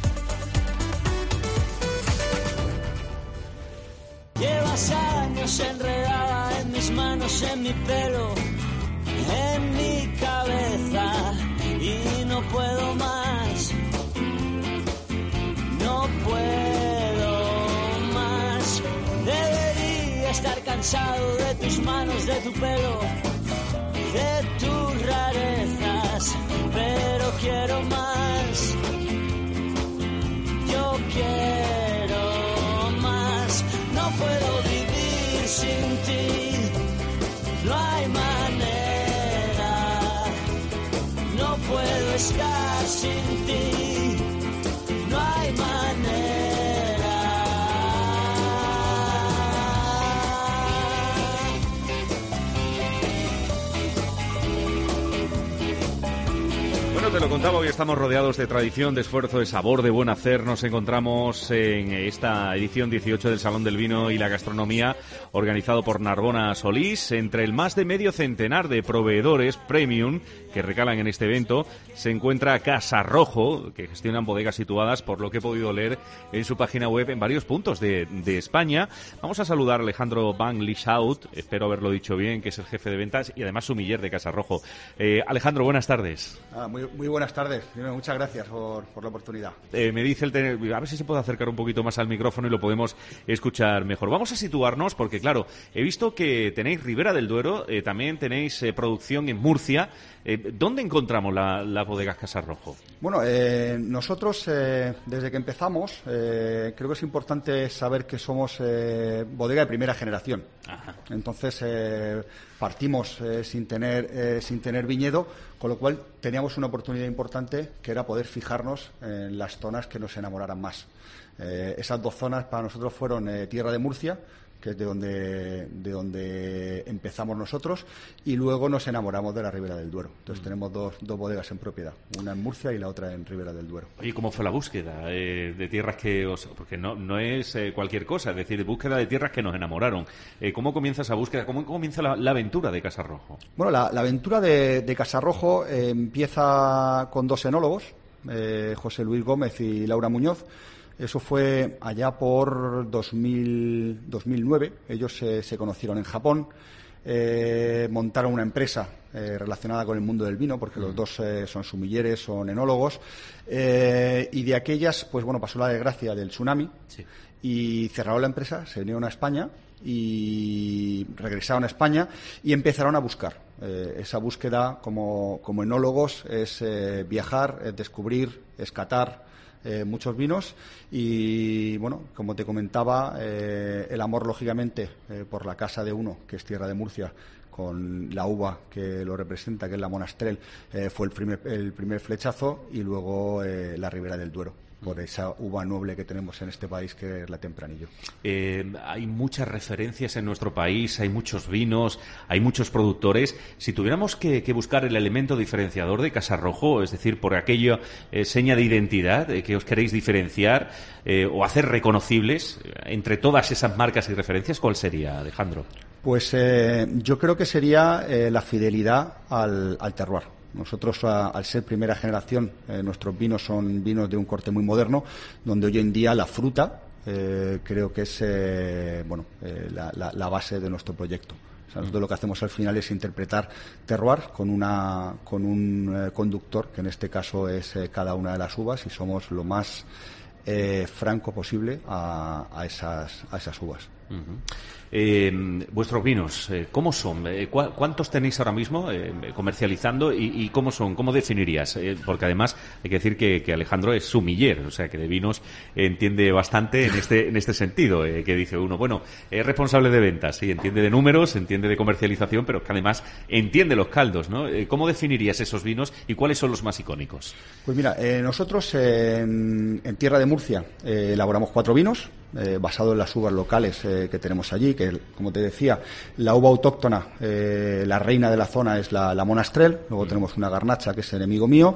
Llevas años enredada en mis manos, en mi pelo, en mi cabeza y no puedo más, no puedo más. a estar cansado de tus manos, de tu pelo, de tus rarezas, pero quiero más. Yo quiero más. No puedo vivir sin ti. No hay manera. No puedo estar sin ti. No hay manera. Bueno, te lo contaba, hoy estamos rodeados de tradición, de esfuerzo, de sabor, de buen hacer. Nos encontramos en esta edición 18 del Salón del Vino y la Gastronomía, organizado por Narbona Solís. Entre el más de medio centenar de proveedores premium que recalan en este evento, se encuentra Casa Rojo, que gestionan bodegas situadas, por lo que he podido leer en su página web, en varios puntos de España. Vamos a saludar a Alejandro Van Lieshout, espero haberlo dicho bien, que es el jefe de ventas y además sumiller de Casa Rojo. Alejandro, buenas tardes. Muy buenas tardes. Muchas gracias por la oportunidad. Me dice a ver si se puede acercar un poquito más al micrófono y lo podemos escuchar mejor. Vamos a situarnos porque, claro, he visto que tenéis Ribera del Duero, también tenéis producción en Murcia. ¿Dónde encontramos las bodegas Casa Rojo? Bueno, nosotros desde que empezamos creo que es importante saber que somos bodega de primera generación. Ajá. Entonces partimos sin tener viñedo, con lo cual teníamos una oportunidad importante que era poder fijarnos en las zonas que nos enamoraran más. Esas dos zonas para nosotros fueron Tierra de Murcia, que es de donde empezamos nosotros, y luego nos enamoramos de la Ribera del Duero. Entonces tenemos dos bodegas en propiedad, una en Murcia y la otra en Ribera del Duero. ¿Y cómo fue la búsqueda de tierras porque no es cualquier cosa, es decir, búsqueda de tierras que nos enamoraron? ¿Cómo comienza esa búsqueda? ¿Cómo comienza la aventura de Casa Rojo? Bueno, la aventura de Casa Rojo empieza con dos enólogos, José Luis Gómez y Laura Muñoz. Eso fue allá por 2009. Ellos se conocieron en Japón, montaron una empresa relacionada con el mundo del vino, porque los dos son sumilleres, son enólogos, y de aquellas, pues bueno, pasó la desgracia del tsunami, sí, y cerraron la empresa, se vinieron a España y regresaron a España y empezaron a buscar. Esa búsqueda como enólogos es viajar, es descubrir, es catar muchos vinos y, bueno, como te comentaba, el amor, lógicamente, por la casa de uno, que es Tierra de Murcia, con la uva que lo representa, que es la Monastrell, fue el primer flechazo, y luego la Ribera del Duero, por esa uva noble que tenemos en este país, que es la Tempranillo. Hay muchas referencias en nuestro país, hay muchos vinos, hay muchos productores. Si tuviéramos que buscar el elemento diferenciador de Casa Rojo, es decir, por aquello seña de identidad que os queréis diferenciar o hacer reconocibles entre todas esas marcas y referencias, ¿cuál sería, Alejandro? Pues yo creo que sería la fidelidad al terroir. Nosotros, al ser primera generación, nuestros vinos son vinos de un corte muy moderno, donde hoy en día la fruta creo que es la base de nuestro proyecto. O sea, nosotros lo que hacemos al final es interpretar terroir con un conductor, que en este caso es cada una de las uvas, y somos lo más franco posible a esas uvas. Uh-huh. Vuestros vinos, ¿cómo son? ¿Cuántos tenéis ahora mismo comercializando y cómo son? ¿Cómo definirías? Porque además hay que decir que Alejandro es sumiller, o sea que de vinos entiende bastante en este sentido, que dice uno, bueno, es responsable de ventas, sí, entiende de números, entiende de comercialización, pero que además entiende los caldos, ¿no? ¿Cómo definirías esos vinos y cuáles son los más icónicos? Pues mira, nosotros en Tierra de Murcia elaboramos 4 vinos, basado en las uvas locales que tenemos allí, que, como te decía, la uva autóctona, la reina de la zona es la Monastrell. Luego tenemos una garnacha, que es enemigo mío,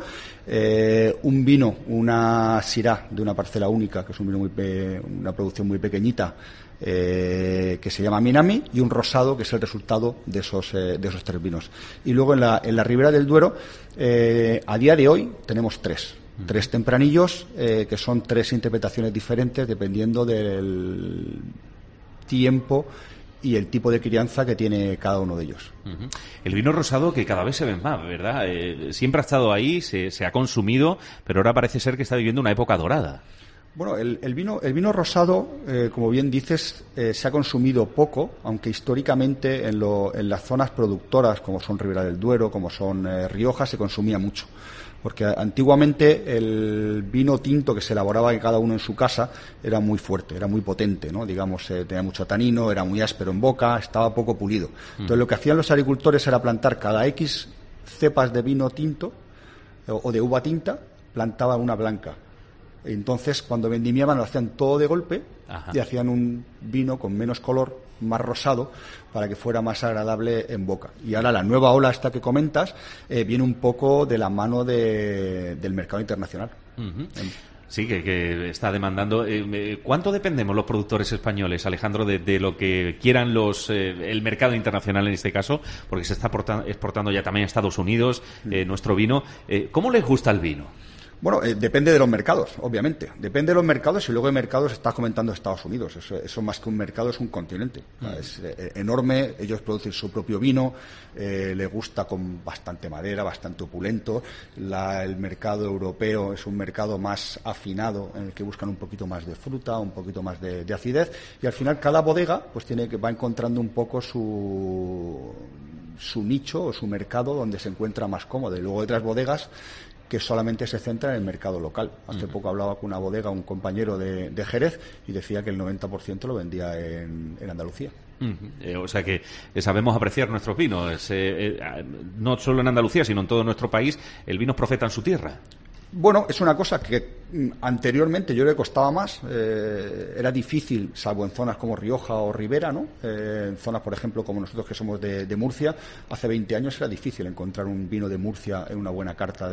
un vino, una syrah de una parcela única, que es un vino una producción muy pequeñita, que se llama Minami, y un rosado, que es el resultado de esos 3 vinos. Y luego en la Ribera del Duero, a día de hoy tenemos 3 tempranillos, que son 3 interpretaciones diferentes dependiendo del tiempo y el tipo de crianza que tiene cada uno de ellos. Uh-huh. El vino rosado, que cada vez se ve más, ¿verdad? Siempre ha estado ahí, se ha consumido, pero ahora parece ser que está viviendo una época dorada. Bueno, el vino rosado, como bien dices, se ha consumido poco, aunque históricamente en las zonas productoras, como son Ribera del Duero, como son Rioja, se consumía mucho. Porque antiguamente el vino tinto que se elaboraba cada uno en su casa era muy fuerte, era muy potente, ¿no? Digamos, tenía mucho tanino, era muy áspero en boca, estaba poco pulido. Entonces lo que hacían los agricultores era plantar cada X cepas de vino tinto o de uva tinta, plantaban una blanca. Entonces, cuando vendimiaban, lo hacían todo de golpe. Ajá. Y hacían un vino con menos color, más rosado, para que fuera más agradable en boca. Y ahora la nueva ola esta que comentas viene un poco de la mano del mercado internacional. Uh-huh. Sí, que está demandando. ¿Cuánto dependemos los productores españoles, Alejandro, de lo que quieran el mercado internacional en este caso? Porque se está exportando ya también a Estados Unidos nuestro vino. ¿Cómo les gusta el vino? Bueno, depende de los mercados, obviamente. Depende de los mercados y luego de mercados estás comentando Estados Unidos. Eso más que un mercado es un continente. Es enorme, ellos producen su propio vino, les gusta con bastante madera, bastante opulento. El mercado europeo es un mercado más afinado en el que buscan un poquito más de fruta, un poquito más de acidez. Y al final cada bodega pues va encontrando un poco su nicho o su mercado donde se encuentra más cómodo. Y luego hay otras bodegas que solamente se centra en el mercado local. Hace poco hablaba con una bodega, un compañero de Jerez, y decía que el 90% lo vendía en Andalucía. O sea que sabemos apreciar nuestros vinos. No solo en Andalucía, sino en todo nuestro país, el vino es profeta en su tierra. Bueno, es una cosa que anteriormente yo le costaba más, era difícil, salvo en zonas como Rioja o Ribera, ¿no? En zonas, por ejemplo, como nosotros que somos de Murcia, hace 20 años era difícil encontrar un vino de Murcia en una buena carta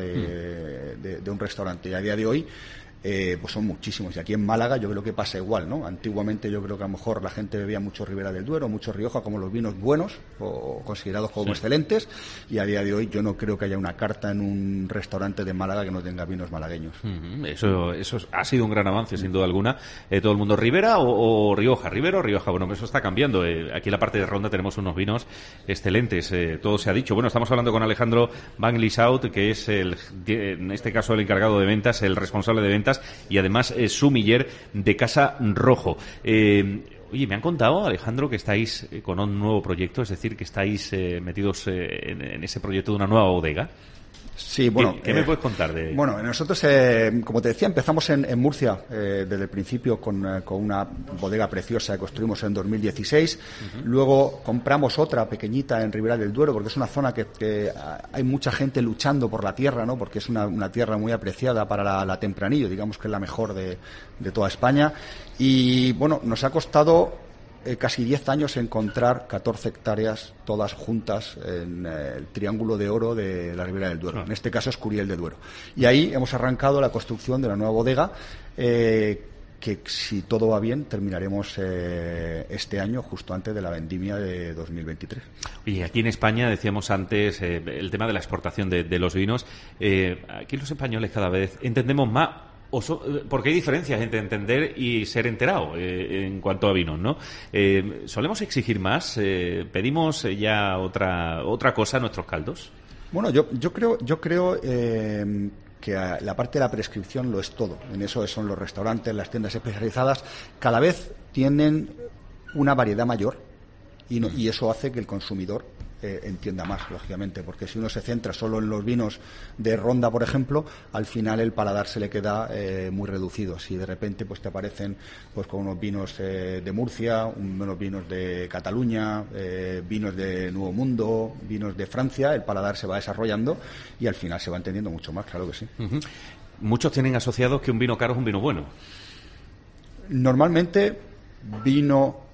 de un restaurante. Y a día de hoy pues son muchísimos. Y aquí en Málaga yo creo que pasa igual, ¿no? Antiguamente yo creo que a lo mejor la gente bebía mucho Ribera del Duero, mucho Rioja, como los vinos buenos o considerados como excelentes, y a día de hoy yo no creo que haya una carta en un restaurante de Málaga que no tenga vinos malagueños. Eso ha sido un gran avance, sin duda alguna. Todo el mundo, ¿Ribera o Rioja? ¿Ribera o Rioja? Bueno, eso está cambiando. Aquí en la parte de Ronda tenemos unos vinos excelentes, todo se ha dicho. Bueno, estamos hablando con Alejandro Van Lieshout, que es en este caso el encargado de ventas, el responsable de ventas, y además sumiller de Casa Rojo. Oye, me han contado, Alejandro, que estáis con un nuevo proyecto, es decir, que estáis metidos en ese proyecto de una nueva bodega. Sí, bueno. ¿Qué me puedes contar de...? Bueno, nosotros, como te decía, empezamos en Murcia desde el principio con una bodega preciosa que construimos en 2016. Luego compramos otra pequeñita en Ribera del Duero, porque es una zona que hay mucha gente luchando por la tierra, ¿no? Porque es una tierra muy apreciada para la Tempranillo, digamos que es la mejor de toda España. Y bueno, nos ha costado casi 10 años encontrar 14 hectáreas todas juntas en el Triángulo de Oro de la Ribera del Duero. En este caso es Curiel de Duero. Y ahí hemos arrancado la construcción de la nueva bodega, que si todo va bien terminaremos este año, justo antes de la vendimia de 2023. Y aquí en España, decíamos antes, el tema de la exportación de los vinos. Aquí los españoles cada vez entendemos más, porque hay diferencias entre entender y ser enterado en cuanto a vinos, ¿no? ¿Solemos exigir más? ¿Pedimos ya otra cosa a nuestros caldos? Bueno, yo creo que la parte de la prescripción lo es todo. En eso son los restaurantes, las tiendas especializadas, cada vez tienen una variedad mayor y eso hace que el consumidor entienda más, lógicamente, porque si uno se centra solo en los vinos de Ronda, por ejemplo, al final el paladar se le queda muy reducido. Si de repente pues te aparecen pues con unos vinos de Murcia, unos vinos de Cataluña, vinos de Nuevo Mundo, vinos de Francia, el paladar se va desarrollando y al final se va entendiendo mucho más, claro que sí. Muchos tienen asociados que un vino caro es un vino bueno. Normalmente vino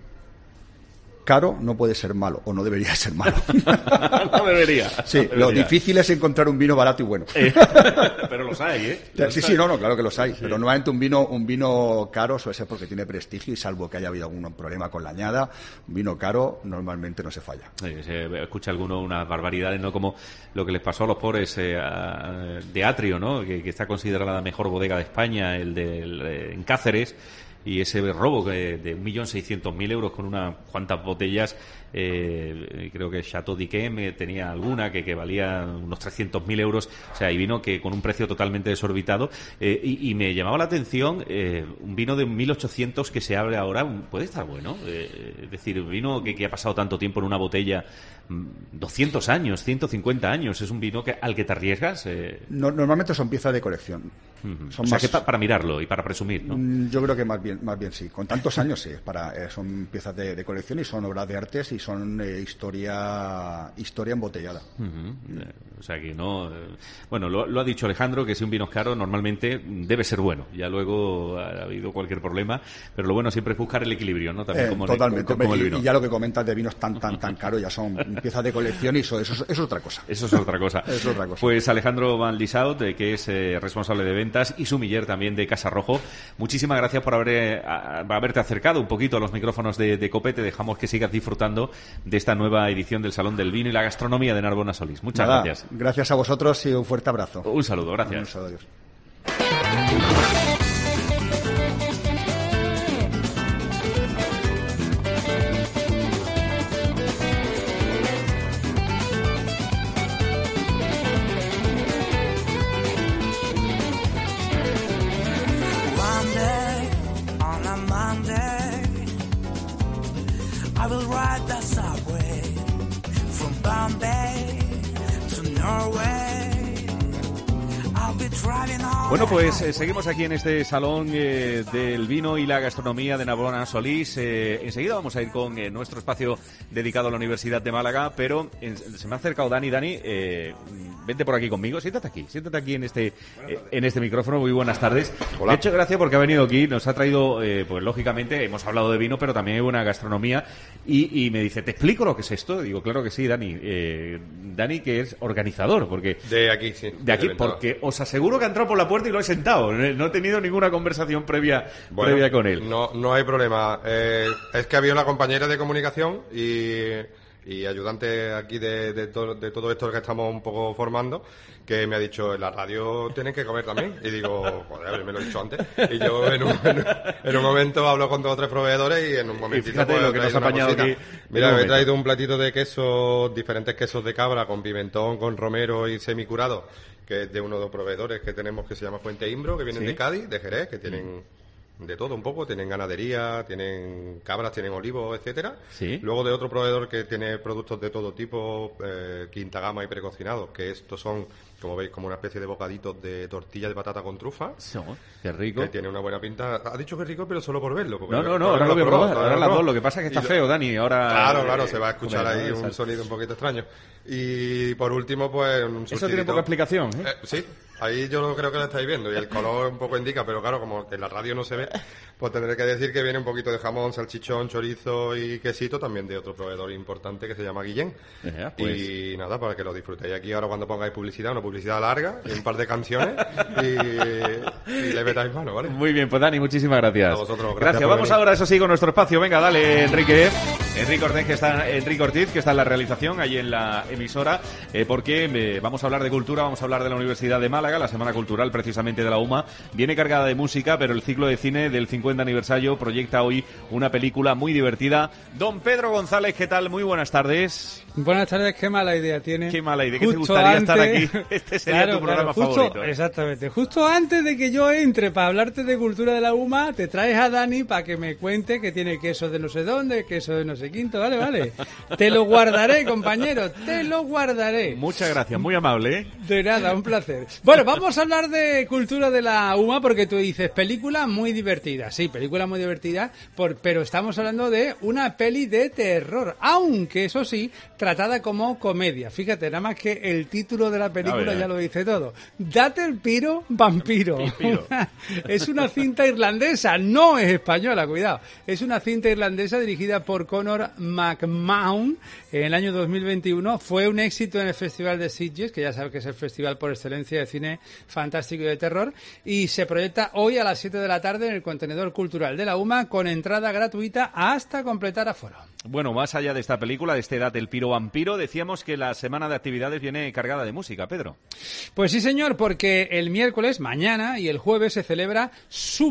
caro no puede ser malo, o no debería ser malo. No debería. Sí, no debería. Lo difícil es encontrar un vino barato y bueno. Pero los hay, ¿eh? Sí, claro que los hay. Sí. Pero normalmente un vino caro suele ser porque tiene prestigio y salvo que haya habido algún problema con la añada, un vino caro normalmente no se falla. Se escucha alguno unas barbaridades, ¿no? Como lo que les pasó a los pobres de Atrio, ¿no? Que está considerada la mejor bodega de España, en Cáceres. y ese robo de 1.600.000 euros con unas cuantas botellas. Creo que Chateau d'Yquem tenía alguna que valía unos 300.000 euros, o sea, y vino que con un precio totalmente desorbitado, y me llamaba la atención un vino de 1.800 que se abre ahora, puede estar bueno, es decir, vino que ha pasado tanto tiempo en una botella, 200 años, 150 años, es un vino al que te arriesgas. Normalmente son piezas de colección. Son que para mirarlo y para presumir, ¿no? Yo creo que más bien sí. Con tantos años sí. Son piezas de colección y son obras de artes y son historia embotellada. O sea que no. Bueno, lo ha dicho Alejandro, que si un vino es caro normalmente debe ser bueno. Ya luego ha habido cualquier problema, pero lo bueno siempre es buscar el equilibrio, ¿no? También totalmente. Como el vino. Y ya lo que comentas de vinos tan caros, ya son piezas de colección y eso es otra cosa. Eso es otra cosa. Es otra cosa. Pues Alejandro Van Lieshout, que es responsable de ventas y sumiller también de Casa Rojo, muchísimas gracias por haberte acercado un poquito a los micrófonos de COPE. Te dejamos que sigas disfrutando de esta nueva edición del Salón del Vino y la Gastronomía de Narbona Solís. Muchas gracias. Gracias a vosotros y un fuerte abrazo. Un saludo, gracias. Un saludo, adiós. Bueno, pues seguimos aquí en este salón del vino y la gastronomía de Narbona Solís. Enseguida vamos a ir con nuestro espacio dedicado a la Universidad de Málaga, pero se me ha acercado Dani. Dani, vente por aquí conmigo, siéntate aquí en este micrófono. Muy buenas tardes. Hola. De hecho, gracias porque ha venido aquí, nos ha traído, pues lógicamente hemos hablado de vino, pero también hay buena gastronomía, y me dice, ¿te explico lo que es esto? Digo, claro que sí, Dani. Dani, que es organizador, porque... De aquí, sí. De aquí, porque os aseguro que ha entrado por la puerta y lo he sentado. No he tenido ninguna conversación previa con él. No hay problema. Es que había una compañera de comunicación y ayudante aquí de todo esto que estamos un poco formando, que me ha dicho, en la radio tienen que comer también. Y digo, joder, me lo he dicho antes. Y yo en un momento hablo con 2 o 3 proveedores y en un momentito fíjate pues, lo que nos ha apañado aquí. Mira, me he traído un platito de quesos, diferentes quesos de cabra, con pimentón, con romero y semicurado, que es de uno de los proveedores que tenemos, que se llama Fuente Imbro, que vienen de Cádiz, de Jerez, que tienen de todo un poco, tienen ganadería, tienen cabras, tienen olivos, etcétera. Sí. Luego de otro proveedor que tiene productos de todo tipo, quinta gama y precocinados, que estos son, como veis, como una especie de bocaditos de tortilla de patata con trufa. Qué rico. Que tiene una buena pinta. Ha dicho que es rico, pero solo por verlo. No, ahora lo voy a probar. Ahora las dos. Lo que pasa es que está feo, Dani. Ahora. Claro, se va a escuchar ahí un sonido un poquito extraño. Y por último, pues un Eso tiene poca explicación, ¿eh? Sí. Ahí yo creo que lo estáis viendo y el color un poco indica, pero claro, como en la radio no se ve, pues tendré que decir que viene un poquito de jamón, salchichón, chorizo y quesito, también de otro proveedor importante que se llama Guillén. Pues. Y nada, para que lo disfrutéis aquí ahora cuando pongáis publicidad, una publicidad larga y un par de canciones y le metáis mano, ¿vale? Muy bien, pues Dani, muchísimas gracias. A vosotros, gracias. Vamos ahora, eso sí, con nuestro espacio. Venga, dale, Enrique Ortiz, que está en la realización, ahí en la emisora, porque vamos a hablar de cultura, vamos a hablar de la Universidad de Málaga. La Semana Cultural, precisamente, de la UMA, viene cargada de música, pero el ciclo de cine del 50 aniversario proyecta hoy una película muy divertida. Don Pedro González, ¿qué tal? Muy buenas tardes. Buenas tardes, qué mala idea tiene. Qué mala idea, que te gustaría estar aquí. Este sería tu programa favorito. Exactamente. Justo antes de que yo entre para hablarte de cultura de la UMA, te traes a Dani para que me cuente que tiene queso de no sé dónde, queso de no sé quinto, vale. Te lo guardaré, compañero, te lo guardaré. Muchas gracias, muy amable, ¿eh? De nada, un placer. Bueno, vamos a hablar de cultura de la UMA porque tú dices, película muy divertida. Sí, película muy divertida, pero estamos hablando de una peli de terror, aunque eso sí, tratada como comedia. Fíjate, nada más que el título de la película ya lo dice todo. Date el piro, vampiro. Es una cinta irlandesa, no es española, cuidado. Es una cinta irlandesa dirigida por Conor McMahon en el año 2021. Fue un éxito en el Festival de Sitges, que ya sabes que es el festival por excelencia de cine fantástico y de terror, y se proyecta hoy a las 7 de la tarde en el contenedor cultural de la UMA con entrada gratuita hasta completar aforo. Bueno, más allá de esta película, de este Date el piro vampiro, decíamos que la semana de actividades viene cargada de música, Pedro. Pues sí, señor, porque el miércoles, mañana, y el jueves se celebra Suma,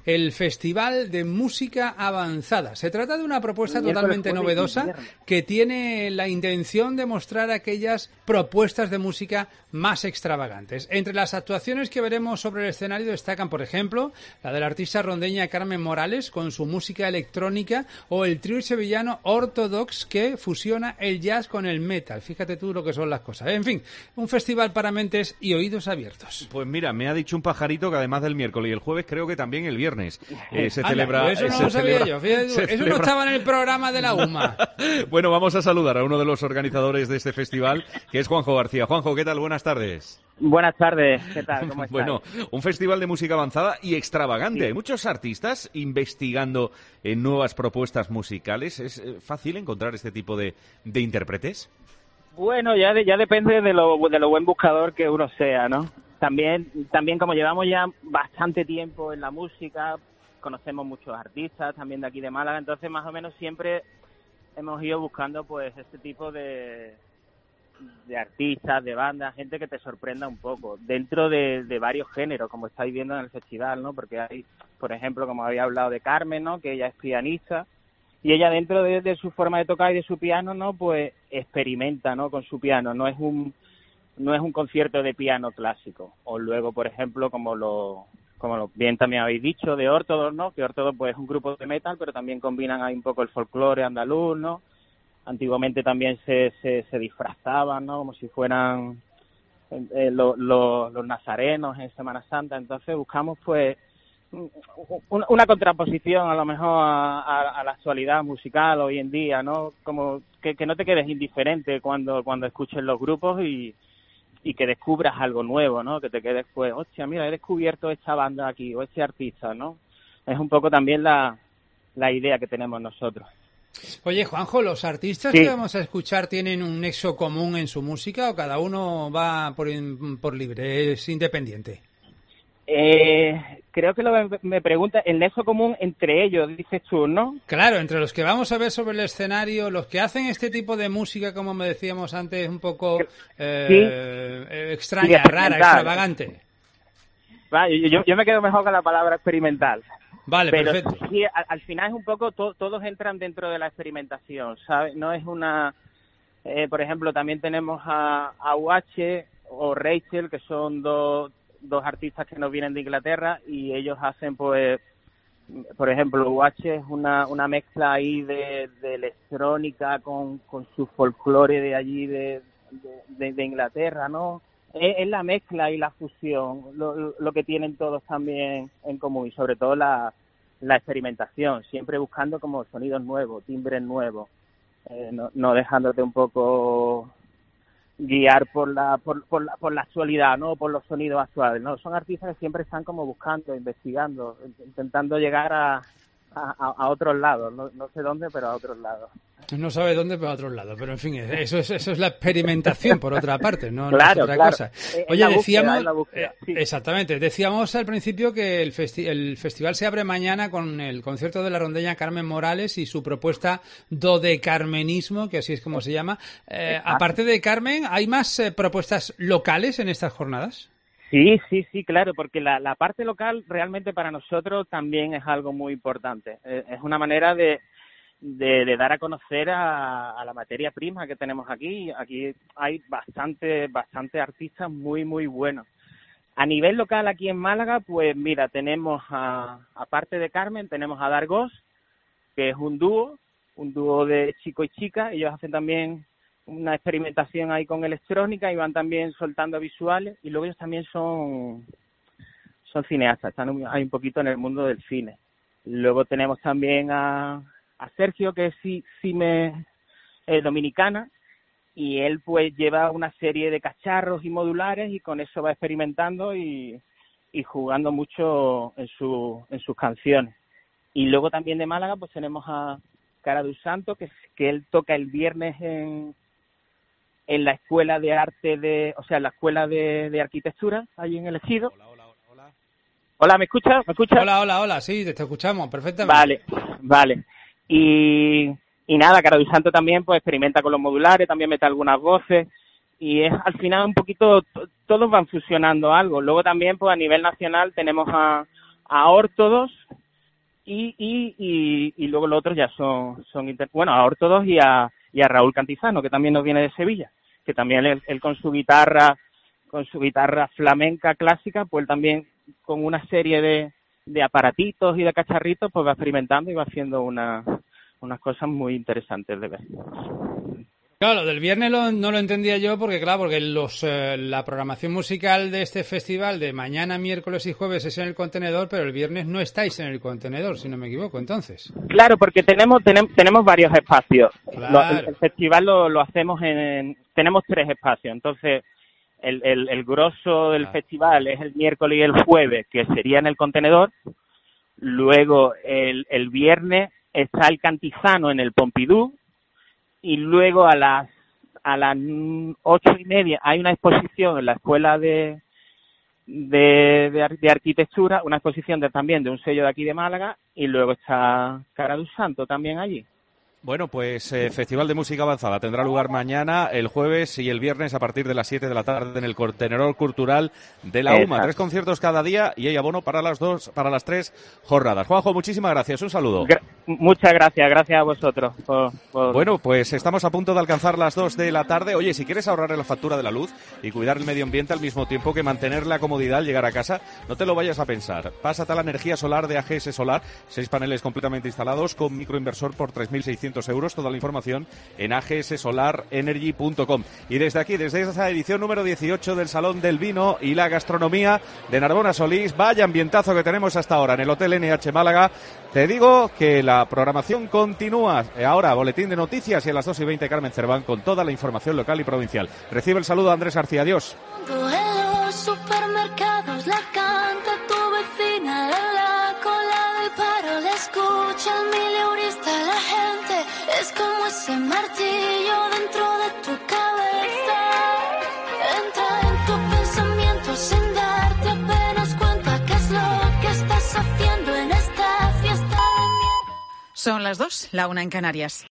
el Festival de Música Avanzada. Se trata de una propuesta totalmente novedosa que tiene la intención de mostrar aquellas propuestas de música más extravagantes. Entre las actuaciones que veremos sobre el escenario destacan, por ejemplo, la de la artista rondeña Carmen Morales con su música electrónica o el trío sevillano Ortodox que fusiona el jazz con el metal. Fíjate tú lo que son las cosas. En fin, un festival para mentes y oídos abiertos. Pues mira, me ha dicho un pajarito que además del miércoles y el jueves, creo que también el viernes se celebra... Pues eso no lo sabía yo. Fíjate, eso no estaba en el programa de la UMA. Bueno, vamos a saludar a uno de los organizadores de este festival, que es Juanjo García. Juanjo, ¿qué tal? Buenas tardes. Buenas tardes, ¿qué tal? ¿Cómo estás? Bueno, un festival de música avanzada y extravagante. Sí. Hay muchos artistas investigando en nuevas propuestas musicales. ¿Es fácil encontrar este tipo de intérpretes? Bueno, ya depende de lo buen buscador que uno sea, ¿no? También como llevamos ya bastante tiempo en la música, conocemos muchos artistas también de aquí de Málaga, entonces más o menos siempre hemos ido buscando pues este tipo de artistas, de bandas, gente que te sorprenda un poco, dentro de varios géneros, como estáis viendo en el festival, ¿no? Porque hay, por ejemplo, como había hablado de Carmen, ¿no? Que ella es pianista, y ella dentro de su forma de tocar y de su piano, ¿no? Pues experimenta, ¿no? Con su piano, no es un concierto de piano clásico. O luego, por ejemplo, como lo bien también habéis dicho, de Ortodox, ¿no? Que Ortodox pues es un grupo de metal, pero también combinan ahí un poco el folclore andaluz, ¿no? Antiguamente también se disfrazaban, ¿no? Como si fueran los nazarenos en Semana Santa. Entonces buscamos, pues, una contraposición a lo mejor a la actualidad musical hoy en día, ¿no? Como que no te quedes indiferente cuando escuches los grupos y que descubras algo nuevo, ¿no? Que te quedes, pues, hostia, mira, he descubierto esta banda aquí o este artista, ¿no? Es un poco también la idea que tenemos nosotros. Oye, Juanjo, ¿los artistas que vamos a escuchar tienen un nexo común en su música o cada uno va por libre, es independiente? Creo que me pregunta el nexo común entre ellos, dices tú, ¿no? Claro, entre los que vamos a ver sobre el escenario, los que hacen este tipo de música, como me decíamos antes, un poco extraña, rara, extravagante. Vale, yo me quedo mejor con la palabra experimental. Vale, pero perfecto. Sí, al final es un poco, todos entran dentro de la experimentación, ¿sabes? No es una... por ejemplo, también tenemos a UH o Rachel, que son dos artistas que nos vienen de Inglaterra y ellos hacen, pues, por ejemplo, UH es una mezcla ahí de electrónica con su folclore de allí de Inglaterra, ¿no? Es la mezcla y la fusión lo que tienen todos también en común y sobre todo la experimentación, siempre buscando como sonidos nuevos, timbres nuevos, no dejándote un poco guiar por la actualidad, ¿no? Por los sonidos actuales, ¿no? Son artistas que siempre están como buscando, investigando, intentando llegar a otros lados, no sé dónde, pero a otros lados. No sabe dónde, pero a otros lados. Pero en fin, eso es la experimentación, por otra parte, no claro, es otra cosa. Oye, decíamos, sí. Exactamente, decíamos al principio que el festival se abre mañana con el concierto de la rondeña Carmen Morales y su propuesta dodecarmenismo, que así es como se llama. Aparte de Carmen, ¿hay más propuestas locales en estas jornadas? Sí, claro, porque la parte local realmente para nosotros también es algo muy importante. Es una manera de dar a conocer a la materia prima que tenemos aquí. Aquí hay bastante artistas muy, muy buenos. A nivel local aquí en Málaga, pues mira, tenemos aparte de Carmen, tenemos a Dargos, que es un dúo de chico y chica. Ellos hacen también una experimentación ahí con electrónica y van también soltando visuales y luego ellos también son cineastas, están ahí un poquito en el mundo del cine. Luego tenemos también a Sergio, que es cine dominicana, y él pues lleva una serie de cacharros y modulares y con eso va experimentando y jugando mucho en sus canciones. Y luego también de Málaga pues tenemos a Cara dos Santos, que él toca el viernes en la escuela de arte en la escuela de arquitectura, allí en el Ejido. Hola, ¿me escuchas? Hola, sí, te escuchamos perfectamente. Vale. Y nada, Cara dos Santos también pues experimenta con los modulares, también mete algunas voces, y es al final un poquito, todos van fusionando algo. Luego también pues a nivel nacional tenemos a Ortodox, y luego los otros ya son a Ortodox y a Raúl Cantizano, que también nos viene de Sevilla, que también él con su guitarra flamenca clásica, pues él también con una serie de aparatitos y de cacharritos, pues va experimentando y va haciendo unas cosas muy interesantes de ver. Claro, lo del viernes no lo entendía yo porque la programación musical de este festival de mañana, miércoles y jueves es en el Contenedor, pero el viernes no estáis en el Contenedor, si no me equivoco, entonces. Claro, porque tenemos varios espacios. Claro. El festival lo hacemos tenemos 3 espacios, entonces el grosso del festival es el miércoles y el jueves, que sería en el Contenedor. Luego el viernes está el Cantizano en el Pompidou. Y luego a las 8:30 hay una exposición en la Escuela de Arquitectura, una exposición también de un sello de aquí de Málaga, y luego está Cara do Santo también allí. Bueno, pues Festival de Música Avanzada tendrá lugar mañana, el jueves y el viernes a partir de las 7 de la tarde en el Contenedor Cultural de la UMA. 3 conciertos cada día y hay abono para las 3 jornadas. Juanjo, muchísimas gracias. Un saludo. Muchas gracias a vosotros. Bueno, pues estamos a punto de alcanzar las 2 de la tarde. Oye, si quieres ahorrar en la factura de la luz y cuidar el medio ambiente al mismo tiempo que mantener la comodidad al llegar a casa, no te lo vayas a pensar. Pásate a la energía solar de AGS Solar, 6 paneles completamente instalados con microinversor por 3.600 euros. Toda la información en agsolarenergy.com. Y desde aquí, desde esa edición número 18 del Salón del Vino y la Gastronomía de Narbona Solís, vaya ambientazo que tenemos hasta ahora en el Hotel NH Málaga. Te digo que la programación continúa. Ahora, boletín de noticias y a las 2:20 Carmen Cerván con toda la información local y provincial. Recibe el saludo a Andrés García. Adiós. En los supermercados la canta tu vecina, en la cola del paro la escucha el mileurista. La gente es como ese martillo dentro de tu cabeza. Entra en tu pensamiento sin darte apenas cuenta qué es lo que estás haciendo en esta fiesta. Son las 2, la 1 en Canarias.